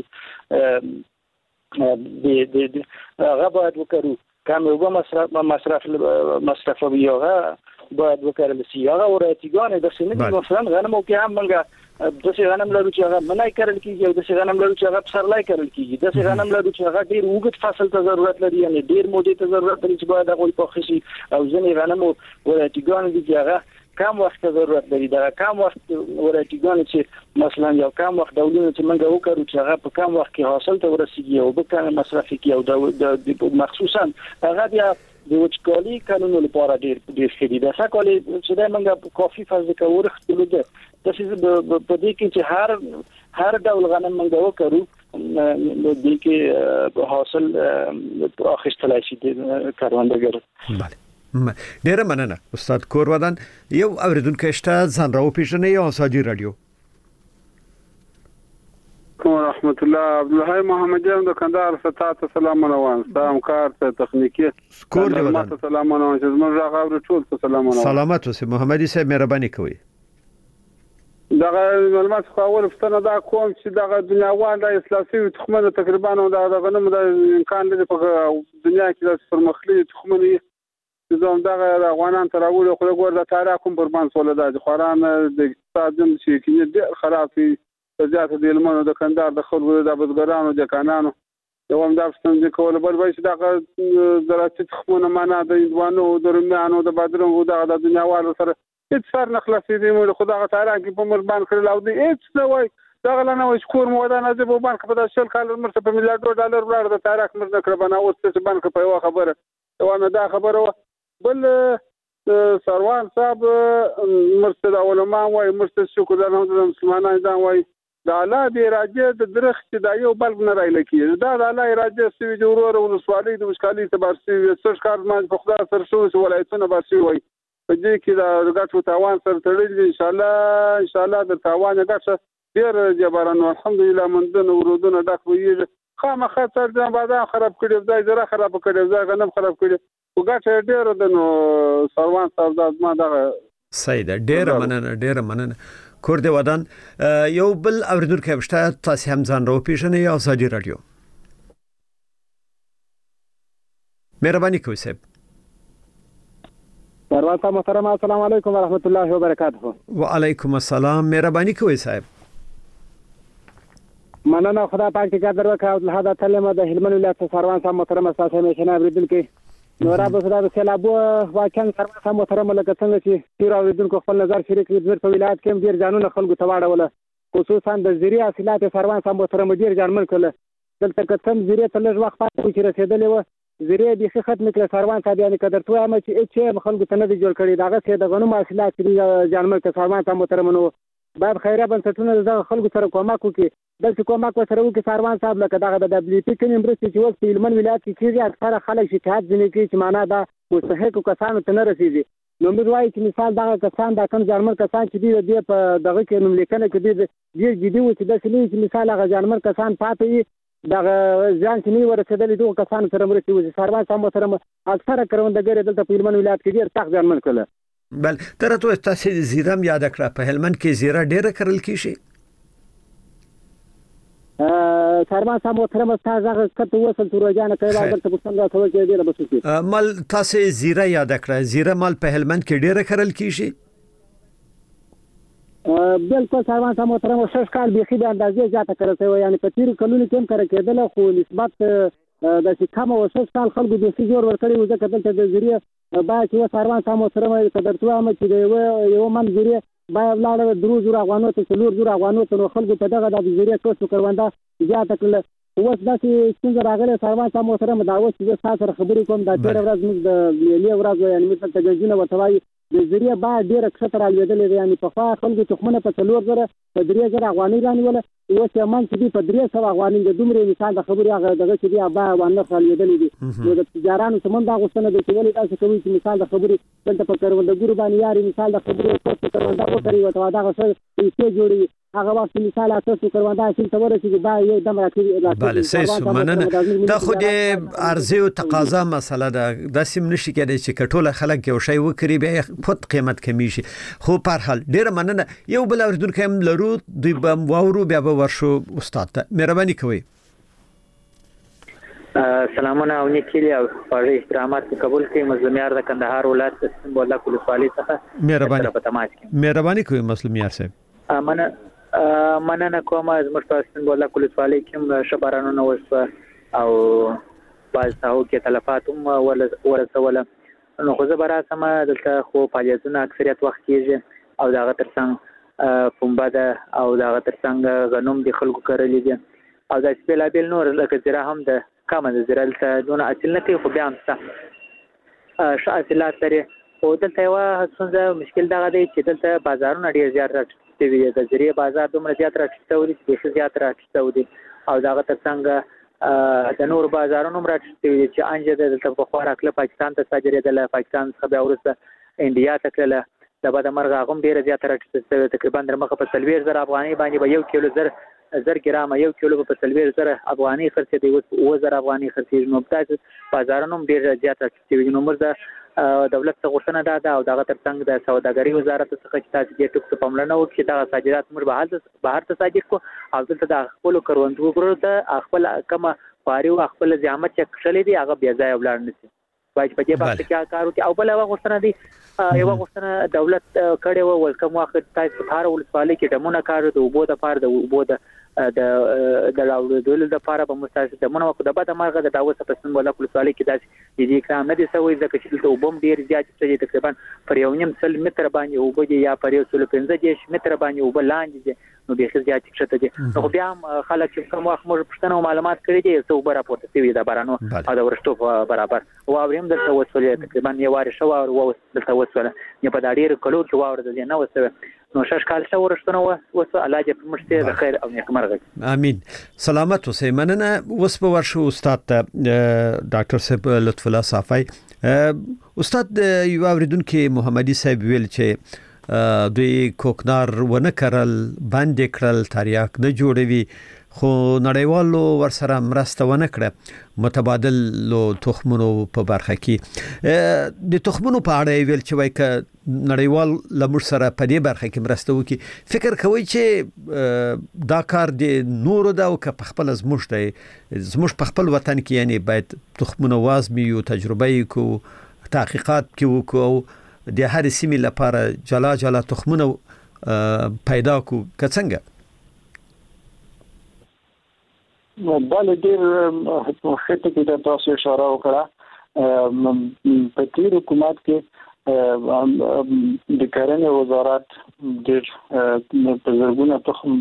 S7: هغه باید وکړو، کم اوبه مصرفوي هغه باید وکړل شي. هغه ورایتګان د سینې مثلا غنمو کې هم منګه داسې غنم لرو چې هغه منای کړل کیږي او داسې غنم لرو چې هغه پسرلی کړل کیږي، داسې غنم لرو چې هغه ډیر اوږد فصل ته ضرورت لري، یعنی ډیر مودې ته ضرورت لري چې باید هغه پاخه شي. او ځینې غنم ورایتګان دي چې هغه کم وخت ضرورت لري. دا کم وخت ورایتګان چې مثلا یو کم وخت ډولونه چې موږ وکړو چې هغه په کم وخت کې حاصل ته ورسیږي او به کم مصرف کوي او د مخصوصا هغه بیا د وچکالي قانون لپاره ډیر ښه دي. دا څکالي چې دا موږ کافي فاز کورخت لږه د په دې کې چې هر ډول غنم موږ وکړو نو دې کې حاصل اخیستلای شي د کاروندګر.
S2: بله ډیره مننه استاد کورودان. یو اوریدونکو شته ځان راو پیژنې یو ساجي رادیو.
S13: رحمت الله عبدالحی محمدیان د کندهار ستات سلامونه وان سلام کار ته تخنیکی
S2: کورودان
S13: سلامونه وان چې زموږ راغور ټول سلامونه
S2: سلامات اوسه. محمدي صاحب مهرباني کوي.
S13: دغه معلومات خو اول فتنه دا کوم چې دغه دنیاوان د اسلامي تخمونه تقریبا نو دغه نوم د امکان لري په دنیا کې د پرمخلي تخمونه زوم دغه افغانان تراول خو ګور د تاریخ کوم قربان سول د خوران د اقتصاد چې کې خراب دي زیات د علمونو د کندهار د خلکو د بزګرانو د کانانو یو هم د ستنځ کول بل وایي چې دغه زراعتي تخمونه معنا د اندوانو د رومیانو د بادرنګو د دنیاوالو سره هیڅ سر نه خلاصې دي. موږ خدای تعالی کې په مربان کړل او دې هیڅ نه وای دغه نه وای شکور مو ودانه د بانک په 10 کال مرته په میلیارډ ډالر ولر د تاریخ مرنه کړ بنا اوس چې بانک په یو خبره وانه دا خبره بل سروان صاحب مرتد علماء وای مرتد شکر د مسلمانانو دا وای د اعلی د راجه د درخت د یو بلګ نه راځي کیږي دا د اعلی راجه سوي د ورور او نسوالي د مشکالي تبارسي څه کار ما په خدای سره شو ولایتونه باسي وای په دې کې د غټو تاوان سره تړلې ان شاء الله د تاوان غټه ډیر جبرانو الحمدلله مندن ورودونه ډک وي خامخا تر ځان باندې خراب کړي ځای زره خراب کړي ځای غنم خراب کړي وګټه ډیر د نو سروان صاحب د ما دغه
S2: سید ډیر مننه کور دی ودان یو بل اوریدونکو بشته تاسو هم ځان راو پیژنئ یا ازادي رادیو مهرباني کوئ صاحب
S14: سروان صاحب محترم السلام علیکم ورحمت الله وبرکاته
S2: وعلیکم السلام مهرباني کوئ صاحب
S14: مننه خدا پاک دې قدر وکړي او له هدا تلمه د هلمند ولایت سروان صاحب محترم تاسو همیشه نه اوریدونکو نو را به خدا د سیلابو واقعا سروان صاحب محترم لکه څنګه چې تیر اوریدونکو خپل نظر شریک کړي په ولایت کې ډیر ځانونه خلکو ته واړول خصوصا د زیری حاصلات سروان صاحب محترم ډیر ځانمن کړل دلته کتم زیری ته لږ وخت پاتې چې رسیدلې و زیری به ختم کړ سروان صاحب یعنی قدر تو هم چې خلکو ته نه دی جوړ کړی داغه څه د غنوم حاصلات چې ځانمن کړ سروان صاحب محترم نو بعد خیره بنسټونه د خلکو سره کومک وکړي دلته کومک وسره وکړي سروان صاحب لکه دغه د دبليو پی کې مرستې چې وس په هلمند ولایت کې کیږي اکثره خلک شکایت ځنې کوي چې معنا دا مستحق کسانو ته نه رسیږي نو موږ وایو چې مثال دغه کسان دا کوم ځانمن کسان چې دی په دغه کې نوم لیکنه کې دی جدي و چې د سلی چې مثال هغه ځانمن کسان پاتې دغه ځان چې نه ورسېدلې دوه کسان سره مرستې وځي سروان صاحب محترم اکثره کروندګر دلته په هلمند ولایت کې ډېر سخت ځانمن کړل
S2: بل ترته تاسو زیرم یاد کړه په هلمند کې زیره ډیره کرل کیږي
S14: سروان صاحب محترم تاسو هغه کته وصل تورجانه کوي دا څه څنګه څه کې ډیره بسوي
S2: مال تاسو زیره یاد کړه زیره مال په هلمند کې ډیره کرل کیږي
S14: بالکل سروان صاحب محترم شش کال بيخي د اندازې زیاته کړی و یعنی په تیر کلونو کې هم کړی کېدل خو نسبت د شکام او شش کال خلکو د سيجور ور کړی و ځکه دلته د زیری با چې سروان صاحب محترم قدر تو هم چې یو منځري با ولاړ دروز افغانو ته څلور زور افغانو ته خلکو په دغه د زیری کوڅو کروندا زیاته کړل اوس داسې څنګه راغله سروان صاحب محترم دا اوس چې تاسو سره خبرې کوم دا تیر ورځ موږ د لیلې ورځ یعنی مثلا تجزینه وتوای د زیری با ډیره کښته رالیدلې یعنی په خوا خلکو تخمنه په څلور زره په 3000 افغاني رانیول اوس یې مان چې په 300 افغاني د دومره مثال د خبرې هغه دغه چې دی با باندې رالیدلې دي نو د تجارانو سمون دا غوښتنه د چولې تاسو کوي چې مثال د خبرې دلته په کروندګرو باندې یاري مثال د خبرې په کروندا وکړي او دا غوښتنه چې جوړي هغه وخت مثال تاسو کروندا چې تور چې دا یو دم راکړي
S2: بله سیس مننه دا خو د عرضه او تقاضا مسله ده د سیم نشي کېدای چې کټوله خلک یو شی وکړي به خود قیمت کمی شي خو په هر حال ډیر مننه یو بل اوریدونکو هم لرو دوی بم واورو بیا به ورشو استاد ته مهرباني کوئ
S15: سلامونه او نیکي او خوري احترامات قبول کړئ مظلومیار د کندهار ولایت بولا کولسوالي څخه
S2: مهرباني کوئ مظلومیار صاحب
S15: مننه کوم از مرتضی بولا کولسوالي کوم شبرانو وس او باز تاو کې تلفات هم ورسوله نو خو زه براسم دلته خو فعالیتونه اکثریت وخت کېږي او دا ترڅنګ پومبا ده او دا ترڅنګ غنوم د خلکو کړلې دي او دا سپیلابل نور لکه زیره هم د کامه د زیره ته دونه اصل نه کوي خو بیا هم څه شاعلات لري او دلته یو څنګه مشکل دا دی چې دلته بازارونه ډیر زیات راټیټ دي د زیره بازار دومره زیات راټیټ دي چې زیات راټیټ دي او دا ترڅنګ د نور بازارونو راټیټ دي چې انجه دلته په خورا کله پاکستان ته صادرېدل پاکستان څخه بیا ورسته انډیا ته کله د بعد مرغ غوم ډیر زیات راټیټ تقریبا در مخه په 30,000 افغاني باندې به 1 کیلو زر ګرام 1 کیلو په 30,000 افغاني خرڅ دی او 1000 افغاني خرڅ نو تاسو بازارونو ډیر زیات راټیټ دي نو مرزه دولت څخه غوښتنه ده او دغه ترڅنګ د سوداګرۍ وزارت څخه چې تاسو دې ټکو پاملرنه وکړي دا صادرات موږ بهر ته صادر کو او دلته د خپل کروندګرو ته خپل کومه فاري او خپل زحمت چې کښلې دي هغه بیا ځای ولاړ نشي باید په دې باندې کې کار وکړي او بل هغه غوښتنه دي یو غوښتنه دولت کړي و ولکم واخد تاسو په هر ولسوالۍ کې دمونه کار د وبو د پاره د وبو د راوړل د لپاره په مستاسه د مونږ خو د بعد مرغه د داوسه په سن ولا کولسوالۍ کې داسې د دې کار نه دي سوي ځکه چې ته وبم ډیر زیات چې تقریبا پر 1.5 متر باندې وبو دي یا پر 1.15 متر باندې وب لاندې دي نو به زیات شته دي نو بیا خلک چې کوم وخت موږ پښتنو معلومات کړی دي څو بر راپورته شوی دا بارانو او د ورشتو برابر او اوریم د توسولې تقریبا یو واره شو او د توسول نه په داړي کلو کې واور د نه وسه نو شش کال شو ورشتنه وسه الله دې په مشته د خیر او نیکمرغه
S2: امين سلامت اوسئ مننه اوس په ورشو استاد ډاکټر صاحب لطف الله صافی استاد یو اوریدونکو محمدي صاحب ویل چې دوی کوکنار ونه کرل باندې کړل تریاک نه جوړوي خو نړیوالو ورسره مرسته ونه کړه متبادل تخمونو په برخه کې د تخمونو په اړه ویل چې وای ک نړیوال لمر سره په دې برخه کې مرسته وکي فکر کوي چې دا کار د نورو دا او ک په خپل زموږ په خپل وطن کې یعنی باید تخمونو وازمي او تجربه کو تحقیقات کې وکړو د هر سیمې لپاره جلا جلا تخمونو پیدا کو کڅنګ
S7: بل ډیر خطه کې د تاسو اشاره وکړه په تیر حکومت کې د کرنې وزارت ډیر په زرګونه تخم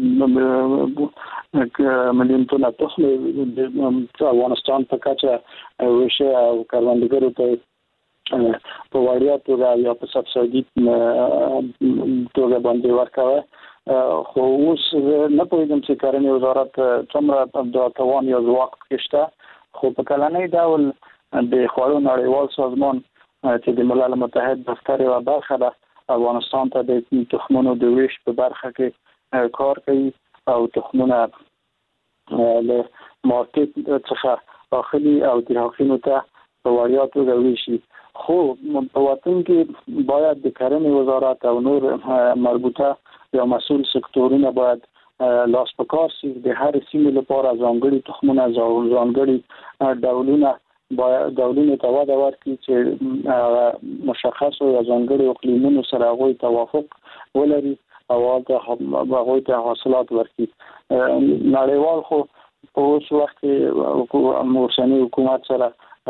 S7: مليون ټن تخم د افغانستان په کچه وشه او کروندګرو ته په وړیا توګه یا په سبسایډي توګه باندې ورکوي خو اوس نه پوهیږم چې کرنې وزارت څومره د توان یا ځواک کېشته خو په کلنۍ ډول د خوړو نړیوال سازمان چې د ملل متحد دفتر یوه برخه ده افغانستان ته د تخمونو د ویش په برخه کې کار کوي او تخمونه له مارکیټ څخه داخلي او داخلي ته په وړیا توګه ویشي خو په وطن کې باید د کرنې وزارت او نور مربوطه یا مسؤل سکتورونه باید لاس په کار شي د هر سیمې لپاره ځانګړي تخمونه ځانګړي ډولونه ته وده ورکړي چې مشخص یا ځانګړي اقلیمونو سره هغوی توافق ولري او هغوی ته حاصلات ورکړي نړیوال خو په اوس وخت کې اوسنی حکومت سره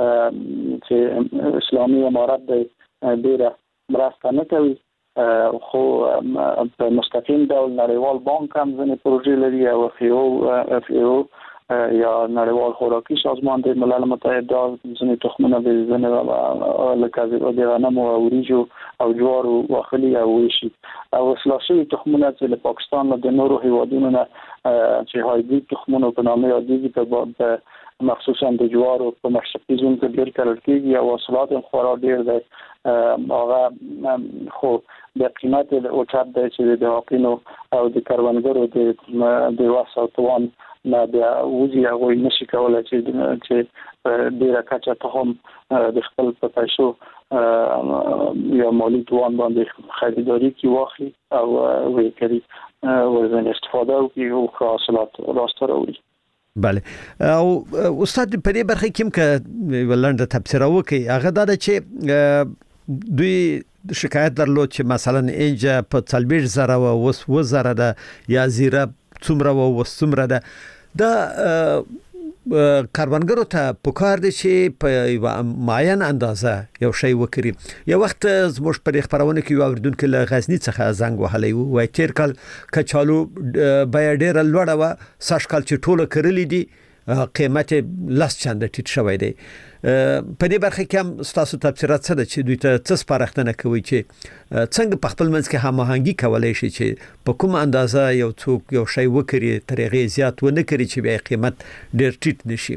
S7: چې اسلامي امارت د ډیره مرسته نه کوي خو په مستقیم ډول نړیوال بانک هم ځینې پروژې لري او اف ای او یا نړیوال خوراکي سازمان د ملل متحد ځینې تخمونه د ځینې لکه د غنمو او وریجو او جوارو واخلي او ویشي او اصلاح شوي تخمونه چې له پاکستان د نورو هیوادونو نه چې هایبریډ تخمونه په نامه یادېږي په مخصوصا د جوارو په مشرقي زون کې ډېر کرل کېږي او حاصلات یې خورا ډېر دی هغه خو د قیمت اوچت دی چې د حاقینو او د کروندګرو د وس او توان نه بیا وځي هغوی نشي کولی چې ډېره کچه تخم د خپل په پیسو یا مالي توان باندې خریداري کې واخلي او ویې کړي ورځنی استفاده وکړي او ښه حاصلات راسته راوړي
S2: بله او استاد په دې برخه کې که ولنډه تبصره وکړي هغه دا ده چې دوی شکایت درلود چې مثلا اینجا په 40,000 او اوس 10,000 ده یا زیره څومره او اوس څومره ده دا کاربنګرو ته پکار دي چې په معین اندازه یو شی وکړي یو وخت زموږ په خبرونه کې یو اوریدونکو له غزنی څخه زنګ وهلی وای تیر کال کچالو بیا ډیره لوړه و ساش کال چې ټوله کړلې دي قیمت لاس چنده ټیټ شوی دی په دې برخه کې هم تاسو تفسیرات څه ده چې دوی ته څه سپارښتنه کوي چې څنګه په خپل منځ کې هماهنګي کولای شي چې په کوم اندازه یو څوک یو شی وکړي تر هغه زیات ونه کړي چې بیا قیمت ډیر ټیټ نشي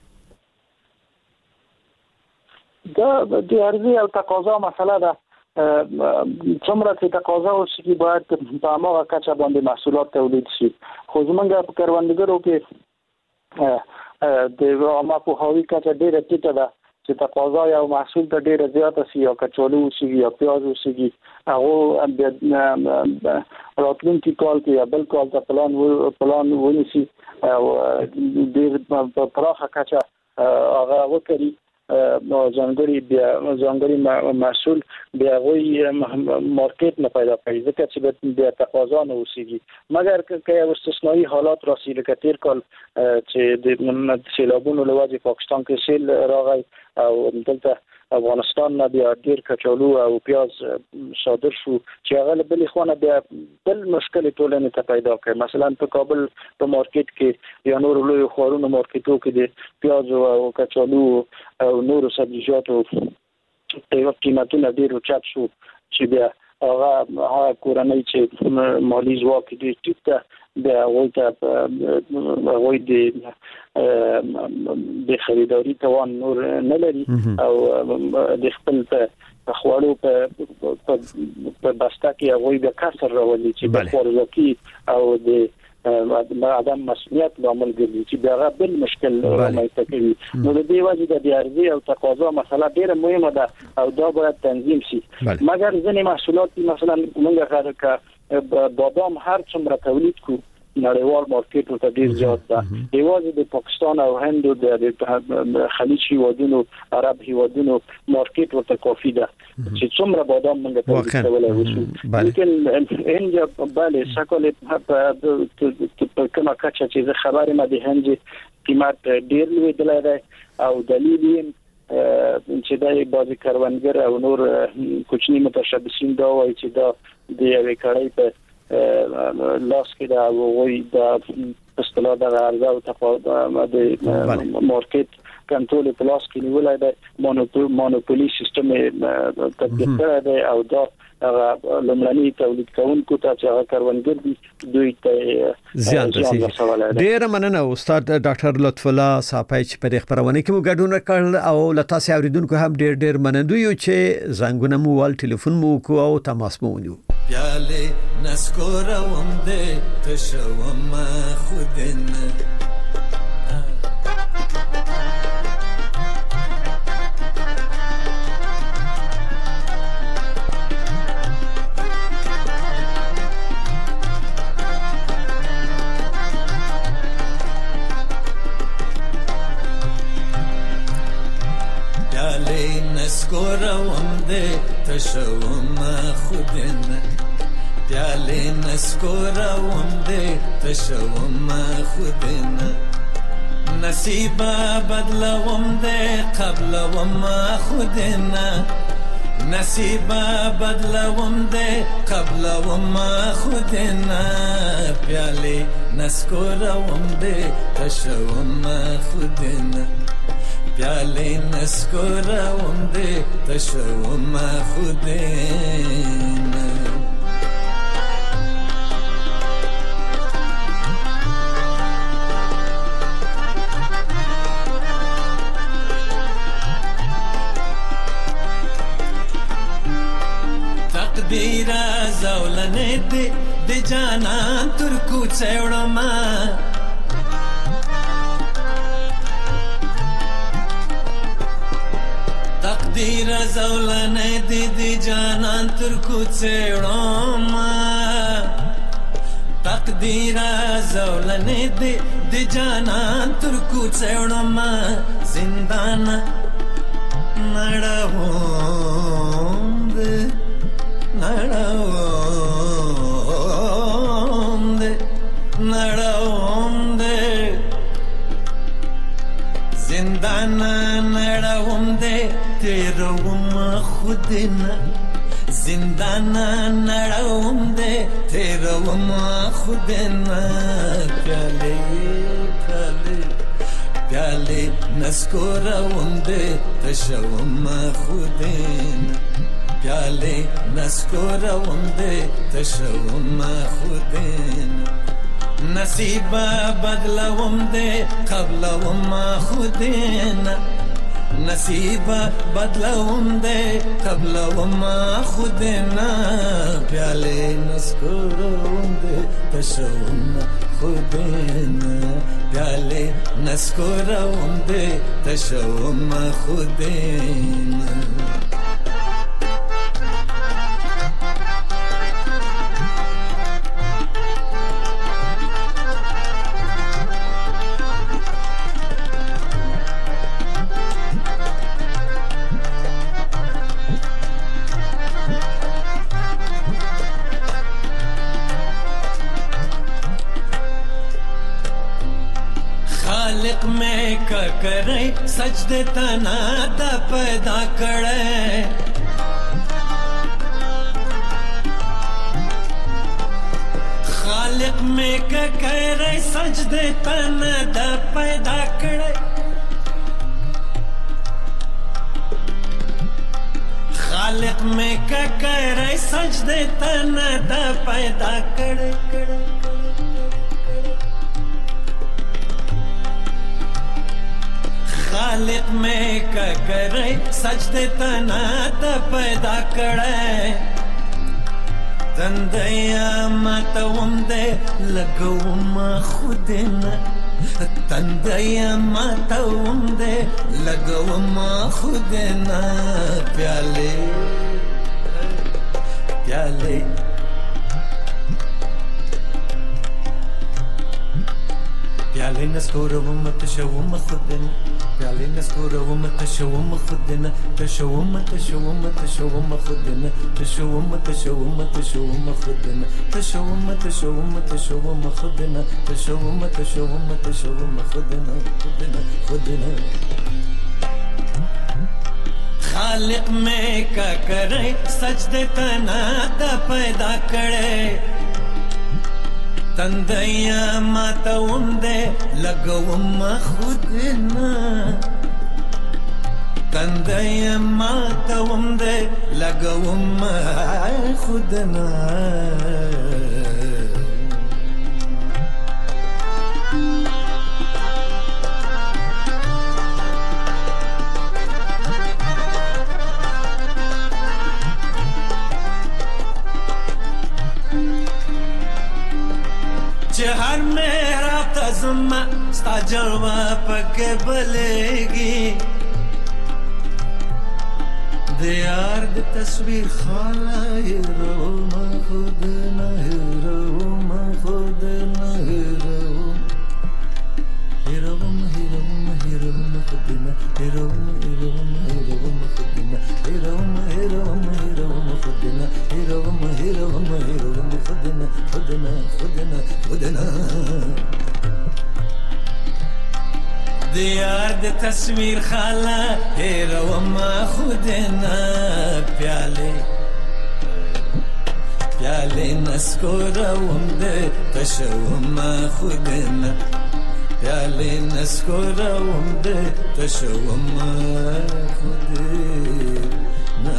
S7: دا د عرضه او تقاضا مسله ده څومره چې تقاضا وشي باید په هغه کچه باندې محصولات تولید شي خو زمونږ په کروندګرو کې د عامه پوهاوي کچه ډیره ټیټه ده چې تقاضا یو محصول ته ډیره زیاته شي یا کچالو شي یا پیاز شي هغه راتلونکي کال کې یا بل کال ته پلان ونیسي او ډیر په پراخه کچه هغه وکړي ځانګړي محصول بیا غوي مارکیټ نه پیدا کوي ځکه چې بیا تقاضا نه وسیږي مګر که یو استثنایی حالات راسي لکه تیر کال چې د سیلابونو له وجې پاکستان کې سیل راغی او دلته افغانستان نه بیا ډیر کچالو او پیاز صادر شو چې هغه بل خوانه بیا بل مشکل ټولنې ته پیدا کوي مثلا په کابل په مارکیټ کې یا نور لوی خورونو مارکیټو کې د پیاز او کچالو او نور سبزیجاتو په قیمتونه ډیر اوچت شو چې بیا هغه کورنۍ چې مالی ځواک دي ټیټه د هغوی د خریداري توان نور نه لري او د خپل خواړو په بسته کې هغوی د کسر راولي چې د خوراکي او د عدم مسؤلیت لامل ګرځي چې دا بل مشکل رامنځته کوي. نو د دې وجه د عرضه او تقاضا مسله ډیره مهمه ده او دا باید تنظیم شي. مګر ځینې محصولات مثلا موږ غواړو بادام هر څومره تولید کو نړیوال مارکیټ ته ډیر زیات ده. یوازې د پاکستان او هند او د خلیج هیوادونو عرب هیوادونو مارکیټ ورته کافي ده چې څومره بادام موږ تولید کولای شو. لیکن هند بله شکل په کومه کچه چې خبرې ما د هند قیمت ډیر لوی دی او دلیل یې چې د بازي کاروانګر او نور کوچني متشبثین دا وایي چې دا د یوې کړۍ په لاس کې دا وایي دا اصطلاح د عرضه او تقاضا د مارکیټ کنټرول په لاس کې نیولای دی. مونوپولي سیستم تطبیق کړی دی او دا لمړني تولید کوونکو ته چې کاروانګر دي دوی ته
S2: زیان رسوي. ډیر مننه استاد ډاکټر لطف الله صاحب چې په خبرونه کې مو ګډون وکړ او لتاسې اوریدونکو هم ډیر مننه یو چې زنګونه مو ول ټلیفون مو کو او تماس مو ونیو.
S16: پیاله نسکوروم دې تشوم خودنه نسکوروم دې تشوم خودنه پیاله نسکوروم دې تشوم خودنه نصیب بدلوم دې قبلوم خودنه نصیب بدلوم دې قبلوم خودنه پیاله نسکوروم دې تشوم خودنه پیاله نسکوروم دې تشوم خودنه تقدیر زولنه دې د جانان تر کوڅه وړم تقدیر زولنه دې د جانان تر کوڅه وړم تقدیر زولنه دې د جانان تر کوڅه وړم زندان نړوم نړوم دې زندان نړوم دې تیروم خودنه زندان نړوم دې تیروم خودنه پیاله پیاله نسکوروم دې تشوم خودنه پیاله نسکوروم دې تشوم خودنه نصیب بدلوم دې قبلوم خودنه نصیب بدلوم دې قبلوم خودنه پیاله نسکوروم دې تشوم خودنه پیاله نسکوروم دې تشوم خودنه करे सजदे तना दा पैदा करे खालिक में करे सजदे तना दा पैदा करे خالق میں کرے سجدے تنا دا پیدا کڑے خالق میں کرے سجدے تنا دا پیدا کڑے تندیا ماتوم دے لگوم خودنا تندیا ماتوم دے لگوم خودنا پیالے پیالے پیالے نسکوروم تشوم خودنا پیالے نسکوروم تشوم خودنا تشوم تشوم تشوم خودنا تشوم تشوم تشوم خودنا تشوم تشوم تشوم خودنا تشوم تشوم تشوم خودنا خودنا خودنا خالق میں کا کرے سجدے تنا دا پیدا کرے تندیا ماتوم دے لگوم خودنا تندیا ماتوم دے لگوم خودنا हर मेरा तज़मा स्ता जलवा पके बलेगी दियार दी तस्वीर खाला हीरो मा खुद ना हीरो मा खुद ना हीरो हीरो मा हीरो मा हीरो मा खुद ना हीरो मा हीरो मा हीरो मा खुद ना हीरो मा हीरो मा हीरो मा खुद ना हीरो मा हीरो मा हीरो मा खुद ना खुद ना खुद ना खुद ना दियार दी तस्वीर खाला हीरो मा खुद ना प्याले प्याले नस्कोरोम दे तशोम मा खुद ना प्याले नस्कोरोम दे तशोम मा खुद ना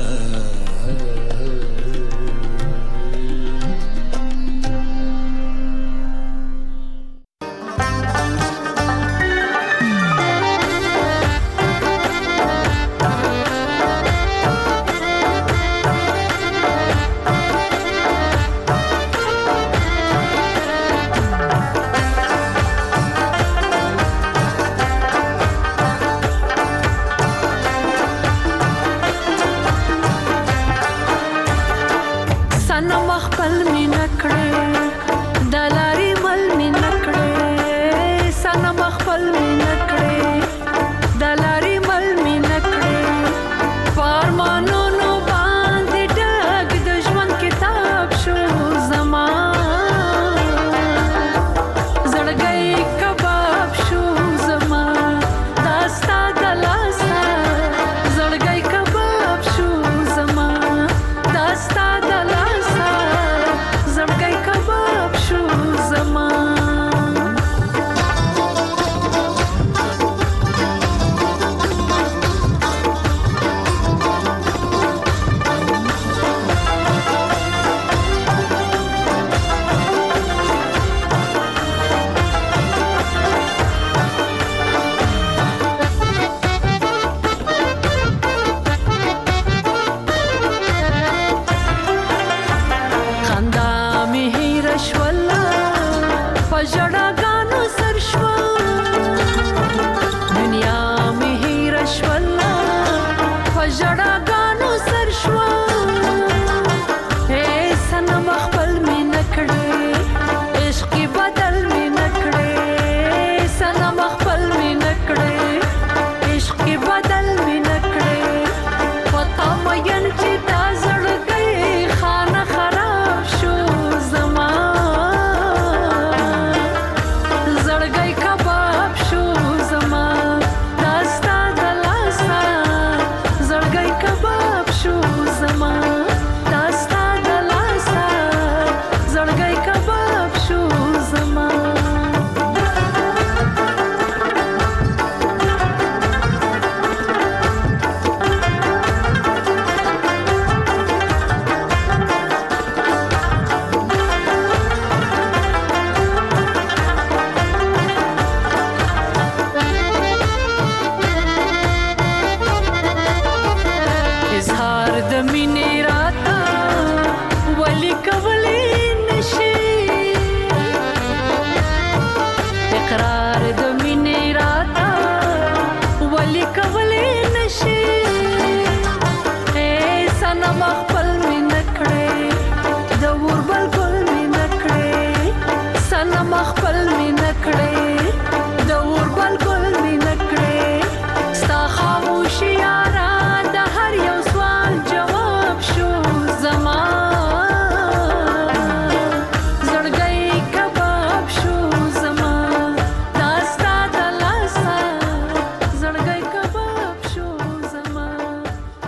S17: जड़ा